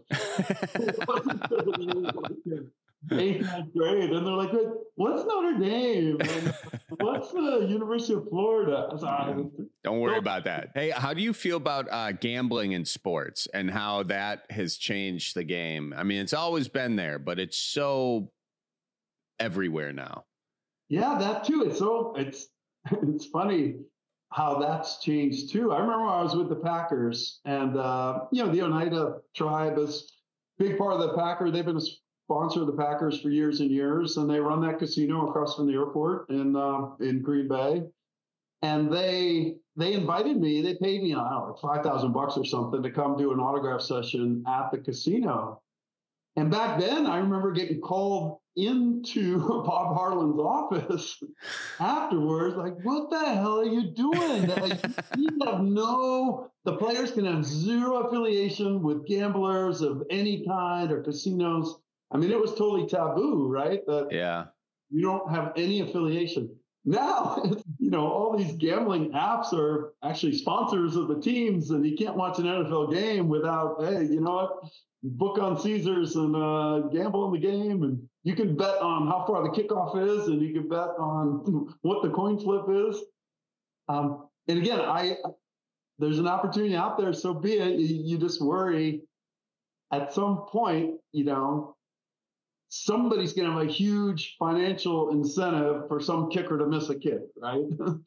Eighth, ninth grade, and they're like, "What's Notre Dame? And what's the University of Florida?" Like, don't worry about that. Hey, how do you feel about uh, gambling in sports and how that has changed the game? I mean, it's always been there, but it's so everywhere now. Yeah, that too. It's so it's it's funny how that's changed too. I remember when I was with the Packers, and uh, you know, the Oneida tribe is a big part of the Packer. They've been a sponsor of the Packers for years and years, and they run that casino across from the airport in uh, in Green Bay. And they they invited me. They paid me, I don't know, like five thousand bucks or something to come do an autograph session at the casino. And back then, I remember getting called into Bob Harlan's office afterwards, like, "What the hell are you doing? Like, you have no. The players can have zero affiliation with gamblers of any kind or casinos." I mean, it was totally taboo, right? That yeah, you don't have any affiliation. Now, you know, all these gambling apps are actually sponsors of the teams, and you can't watch an N F L game without, hey, you know what? Book on Caesars and uh, gamble in the game, and you can bet on how far the kickoff is, and you can bet on what the coin flip is. Um, and again, I there's an opportunity out there, so be it. You, you just worry at some point, you know, somebody's going to have a huge financial incentive for some kicker to miss a kick, right?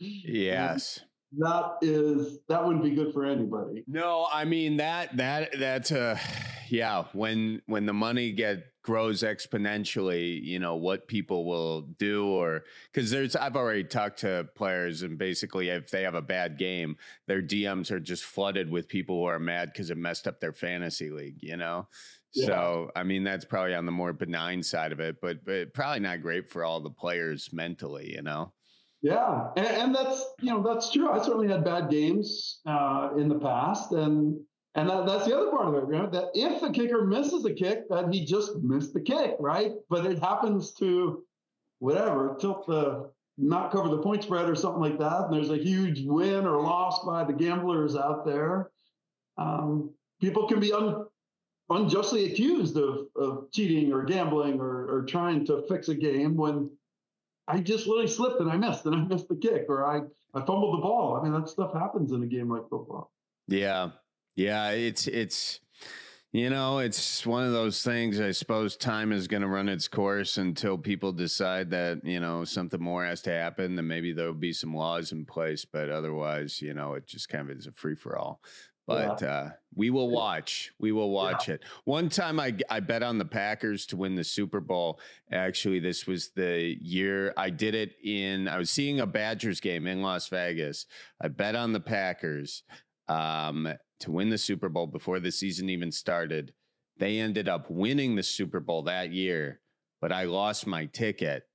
Yes. That is, that wouldn't be good for anybody. No, I mean, that, that, that's a, yeah, when, when the money get grows exponentially, you know, what people will do, or because there's, I've already talked to players, and basically if they have a bad game, their D Ms are just flooded with people who are mad because it messed up their fantasy league, you know? Yeah. So, I mean, that's probably on the more benign side of it, but, but probably not great for all the players mentally, you know? Yeah, and, and that's you know that's true. I certainly had bad games uh, in the past, and and that, that's the other part of it, right? That if the kicker misses a kick, that he just missed the kick, right? But it happens to whatever tilt the not cover the point spread or something like that, and there's a huge win or loss by the gamblers out there. Um, people can be un, unjustly accused of, of cheating or gambling or, or trying to fix a game when I just literally slipped and I missed and I missed the kick or I, I fumbled the ball. I mean, that stuff happens in a game like football. Yeah. Yeah. It's, it's, you know, it's one of those things. I suppose time is going to run its course until people decide that, you know, something more has to happen. Then maybe there'll be some laws in place, but otherwise, you know, it just kind of is a free for all. But yeah. uh, we will watch. We will watch yeah. it. One time I, I bet on the Packers to win the Super Bowl. Actually, this was the year I did it in, I was seeing a Badgers game in Las Vegas. I bet on the Packers um, to win the Super Bowl before the season even started. They ended up winning the Super Bowl that year, but I lost my ticket.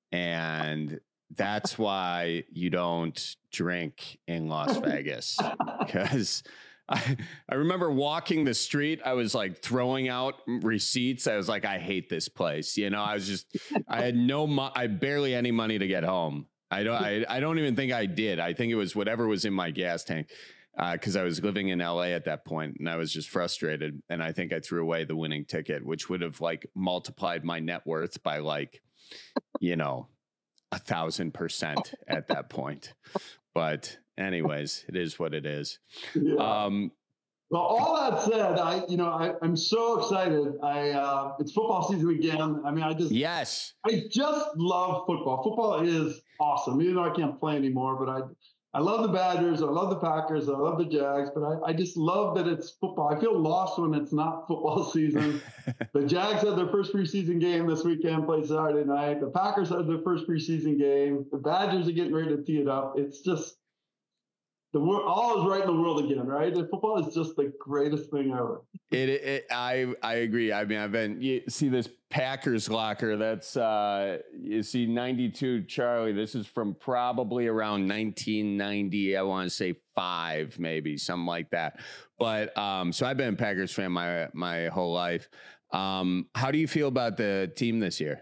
And that's why you don't drink in Las Vegas, because I, I remember walking the street. I was like throwing out receipts. I was like, I hate this place. You know, I was just, I had no, mo- I barely any money to get home. I don't, I, I don't even think I did. I think it was whatever was in my gas tank. Uh, cause I was living in L A at that point and I was just frustrated. And I think I threw away the winning ticket, which would have like multiplied my net worth by like, you know, a thousand percent at that point. But anyways, it is what it is. Yeah. Um, well, all that said, I, you know, I, I'm so excited. I, uh, it's football season again. I mean, I just, yes, I just love football. Football is awesome. Even though I can't play anymore, but I, I love the Badgers. I love the Packers. I love the Jags, but I, I just love that it's football. I feel lost when it's not football season. The Jags had their first preseason game this weekend, played Saturday night. The Packers had their first preseason game. The Badgers are getting ready to tee it up. It's just, the world, all is right in the world again, right? And football is just the greatest thing ever. It, it, I, I agree. I mean, I've been, you see this Packers locker. That's, uh, you see ninety-two, Charlie. This is from probably around nineteen ninety. I want to say five, maybe something like that. But, um, so I've been a Packers fan my, my whole life. Um, how do you feel about the team this year?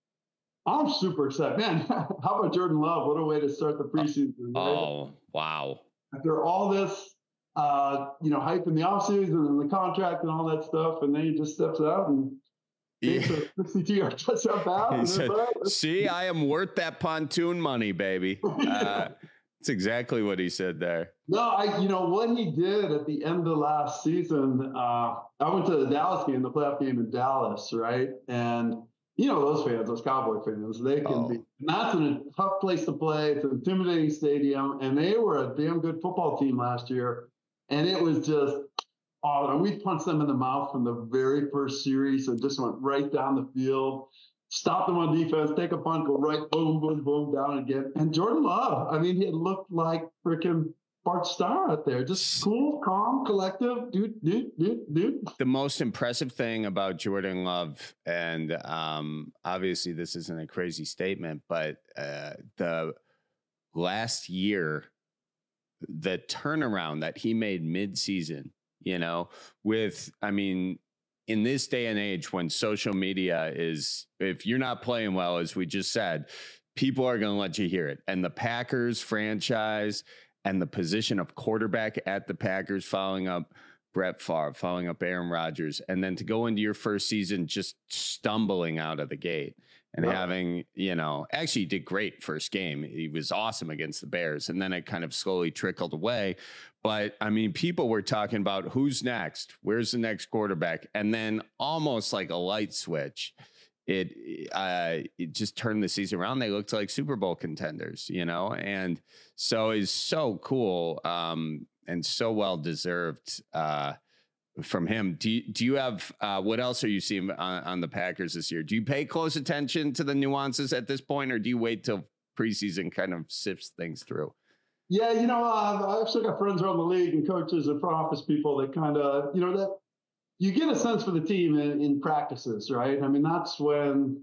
I'm super excited, man. How about Jordan Love? What a way to start the preseason. Right? Oh, wow. After all this, uh, you know, hype in the offseason and the contract and all that stuff, and then he just steps out and takes a sixty-two yard touchdown pass. Said, see, I am worth that pontoon money, baby. Uh, that's exactly what he said there. No, I, you know, what he did at the end of last season, uh, I went to the Dallas game, the playoff game in Dallas, right? And you know, those fans, those Cowboy fans, they can oh. be, that's a tough place to play. It's an intimidating stadium. And they were a damn good football team last year. And it was just, oh, and we punched them in the mouth from the very first series and just went right down the field, stopped them on defense, take a punt, go right, boom, boom, boom, down again. And Jordan Love, I mean, he looked like freaking Bart Starr out there, just cool, calm, collective, dude, dude, dude, dude. The most impressive thing about Jordan Love, and um, obviously this isn't a crazy statement, but uh, the last year, the turnaround that he made mid-season, you know, with, I mean, in this day and age when social media is, if you're not playing well, as we just said, people are going to let you hear it. And the Packers franchise and the position of quarterback at the Packers, following up Brett Favre, following up Aaron Rodgers, and then to go into your first season just stumbling out of the gate and wow. having, you know, actually he did great first game. He was awesome against the Bears, and then it kind of slowly trickled away. But, I mean, people were talking about who's next, where's the next quarterback, and then almost like a light switch, it uh, it just turned the season around. They looked like Super Bowl contenders, you know, and so it's so cool um, and so well deserved uh, from him. Do you, do you have uh, what else are you seeing on, on the Packers this year? Do you pay close attention to the nuances at this point, or do you wait till preseason kind of sifts things through? Yeah, you know, uh, I've still got friends around the league and coaches and front office people that kind of, you know, that you get a sense for the team in, in practices, right? I mean, that's when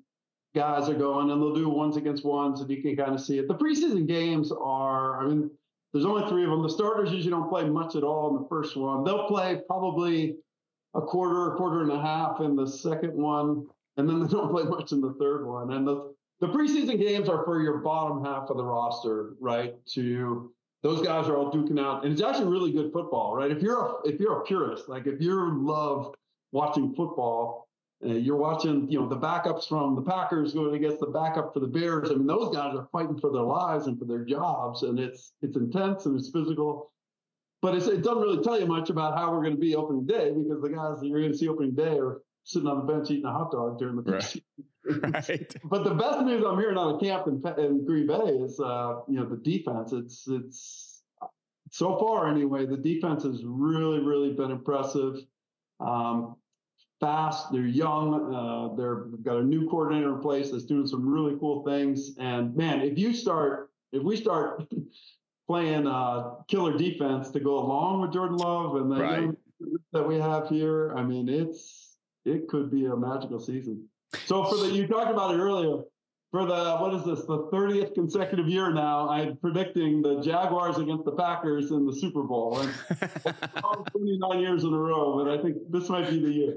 guys are going, and they'll do ones against ones, and you can kind of see it. The preseason games are, I mean, there's only three of them. The starters usually don't play much at all in the first one. They'll play probably a quarter, a quarter and a half in the second one, and then they don't play much in the third one. And the, the preseason games are for your bottom half of the roster, right? To those guys are all duking out, and it's actually really good football, right? If you're a, if you're a purist, like if you love watching football, uh, you're watching, you know, the backups from the Packers going against the backup for the Bears. I mean, those guys are fighting for their lives and for their jobs, and it's it's intense and it's physical. But it's, it doesn't really tell you much about how we're going to be opening day, because the guys that you're going to see opening day are sitting on the bench eating a hot dog during the right. right. But the best news I'm hearing out of camp in, in Green Bay is, uh, you know, the defense. It's it's so far anyway. The defense has really, really been impressive. Um, fast, they're young. Uh, they're they've got a new coordinator in place that's doing some really cool things. And man, if you start, if we start playing uh, killer defense to go along with Jordan Love and the right. young that we have here, I mean, it's it could be a magical season. So for the, you talked about it earlier, for the, what is this, the thirtieth consecutive year now, I'm predicting the Jaguars against the Packers in the Super Bowl. And twenty-nine years in a row, but I think this might be the year.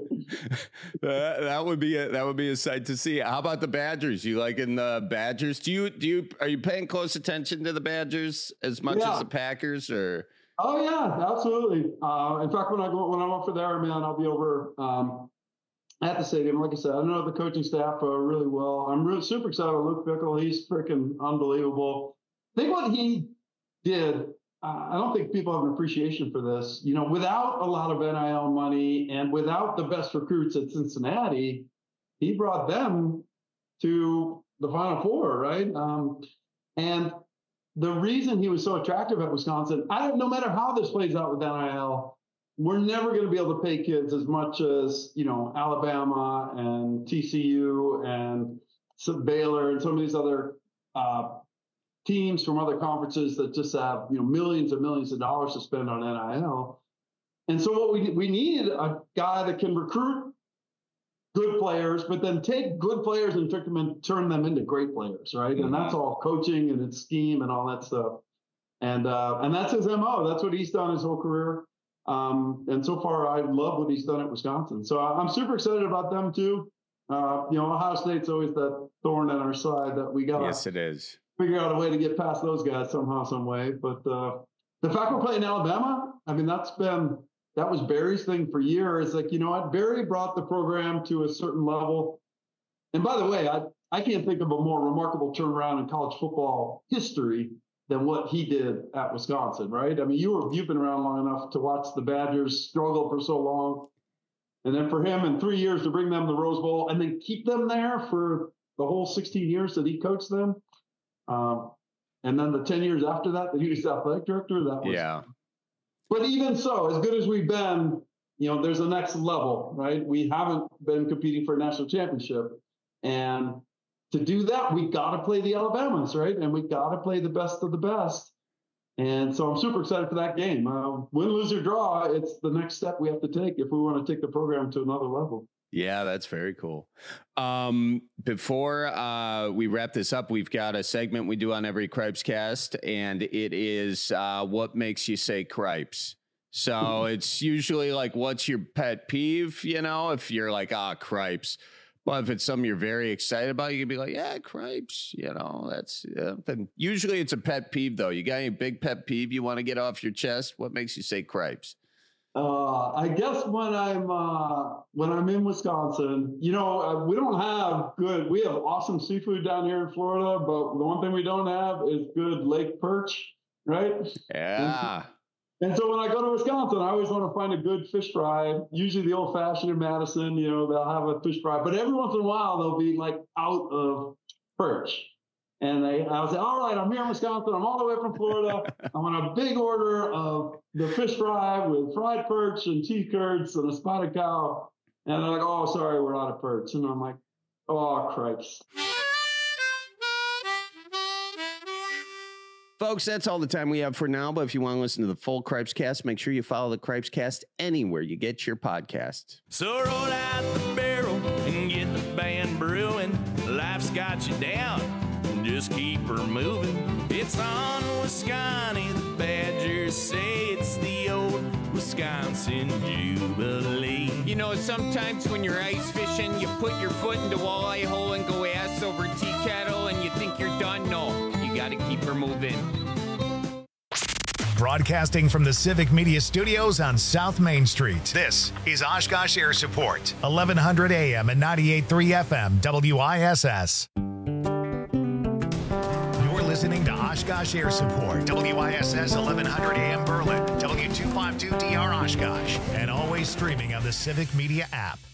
Uh, that would be a, that would be a sight to see. How about the Badgers? You liking the Badgers? Do you do you are you paying close attention to the Badgers as much yeah. as the Packers, or? Oh yeah, absolutely. Uh, in fact, when I go when I'm over there, man, I'll be over. Um, at the stadium. Like I said, I know the coaching staff uh, really well. I'm really super excited about Luke Fickell. He's freaking unbelievable. I think what he did, uh, I don't think people have an appreciation for this. You know, without a lot of N I L money and without the best recruits at Cincinnati, he brought them to the Final Four, right? Um, and the reason he was so attractive at Wisconsin, I don't, no matter how this plays out with N I L, we're never going to be able to pay kids as much as, you know, Alabama and T C U and some Baylor and some of these other uh, teams from other conferences that just have, you know, millions and millions of dollars to spend on N I L. And so what we we need a guy that can recruit good players, but then take good players and turn them, in, turn them into great players, right? Mm-hmm. And that's all coaching and its scheme and all that stuff. And uh, and that's his M O. That's what he's done his whole career. Um, and so far, I love what he's done at Wisconsin. So I'm super excited about them too. Uh, you know, Ohio State's always that thorn in our side that we got to yes, it is. figure out a way to get past those guys somehow, some way. But uh, the fact we're playing Alabama, I mean, that's been, that was Barry's thing for years. Like, you know what? Barry brought the program to a certain level. And by the way, I, I can't think of a more remarkable turnaround in college football history than what he did at Wisconsin, right? I mean, you were, you've been around long enough to watch the Badgers struggle for so long. And then for him in three years to bring them to the Rose Bowl and then keep them there for the whole sixteen years that he coached them. Um, and then the ten years after that, that he was athletic director, that was. Yeah. But even so, as good as we've been, you know, there's a next level, right? We haven't been competing for a national championship. And to do that, we got to play the Alabamas, right? And we got to play the best of the best. And so I'm super excited for that game. Uh, win, lose, or draw, it's the next step we have to take if we want to take the program to another level. Yeah, that's very cool. Um, before uh, we wrap this up, we've got a segment we do on every Cripes cast, and it is uh, what makes you say Cripes. So it's usually like, what's your pet peeve? You know, if you're like, ah, Cripes. But if it's something you're very excited about, you can be like, yeah, Cripes, you know, that's, yeah. Then usually it's a pet peeve, though. You got any big pet peeve you want to get off your chest? What makes you say Cripes? Uh, I guess when I'm, uh, when I'm in Wisconsin, you know, uh, we don't have good, we have awesome seafood down here in Florida, but the one thing we don't have is good lake perch, right? Yeah. And so when I go to Wisconsin, I always want to find a good fish fry, usually the old fashioned in Madison, you know, they'll have a fish fry, but every once in a while they'll be like out of perch. And they, I'll say, all right, I'm here in Wisconsin. I'm all the way from Florida. I want a big order of the fish fry with fried perch and cheese curds and a spotted cow. And they're like, oh, sorry, we're out of perch. And I'm like, oh, Christ. Folks, that's all the time we have for now. But if you want to listen to the full Cripes Cast, make sure you follow the Cripes Cast anywhere you get your podcasts. So roll out the barrel and get the band brewing. Life's got you down. Just keep her moving. It's on Wisconsin. The Badgers say it's the old Wisconsin Jubilee. You know, sometimes when you're ice fishing, you put your foot in the walleye hole and go ass over tea kettle and you think you're done. No, you got to keep her moving. Broadcasting from the Civic Media Studios on South Main Street, this is Oshkosh Air Support, eleven hundred A M and ninety-eight point three F M, W I S S. You're listening to Oshkosh Air Support, W I S S eleven hundred A M Berlin, W two fifty-two D R Oshkosh, and always streaming on the Civic Media app.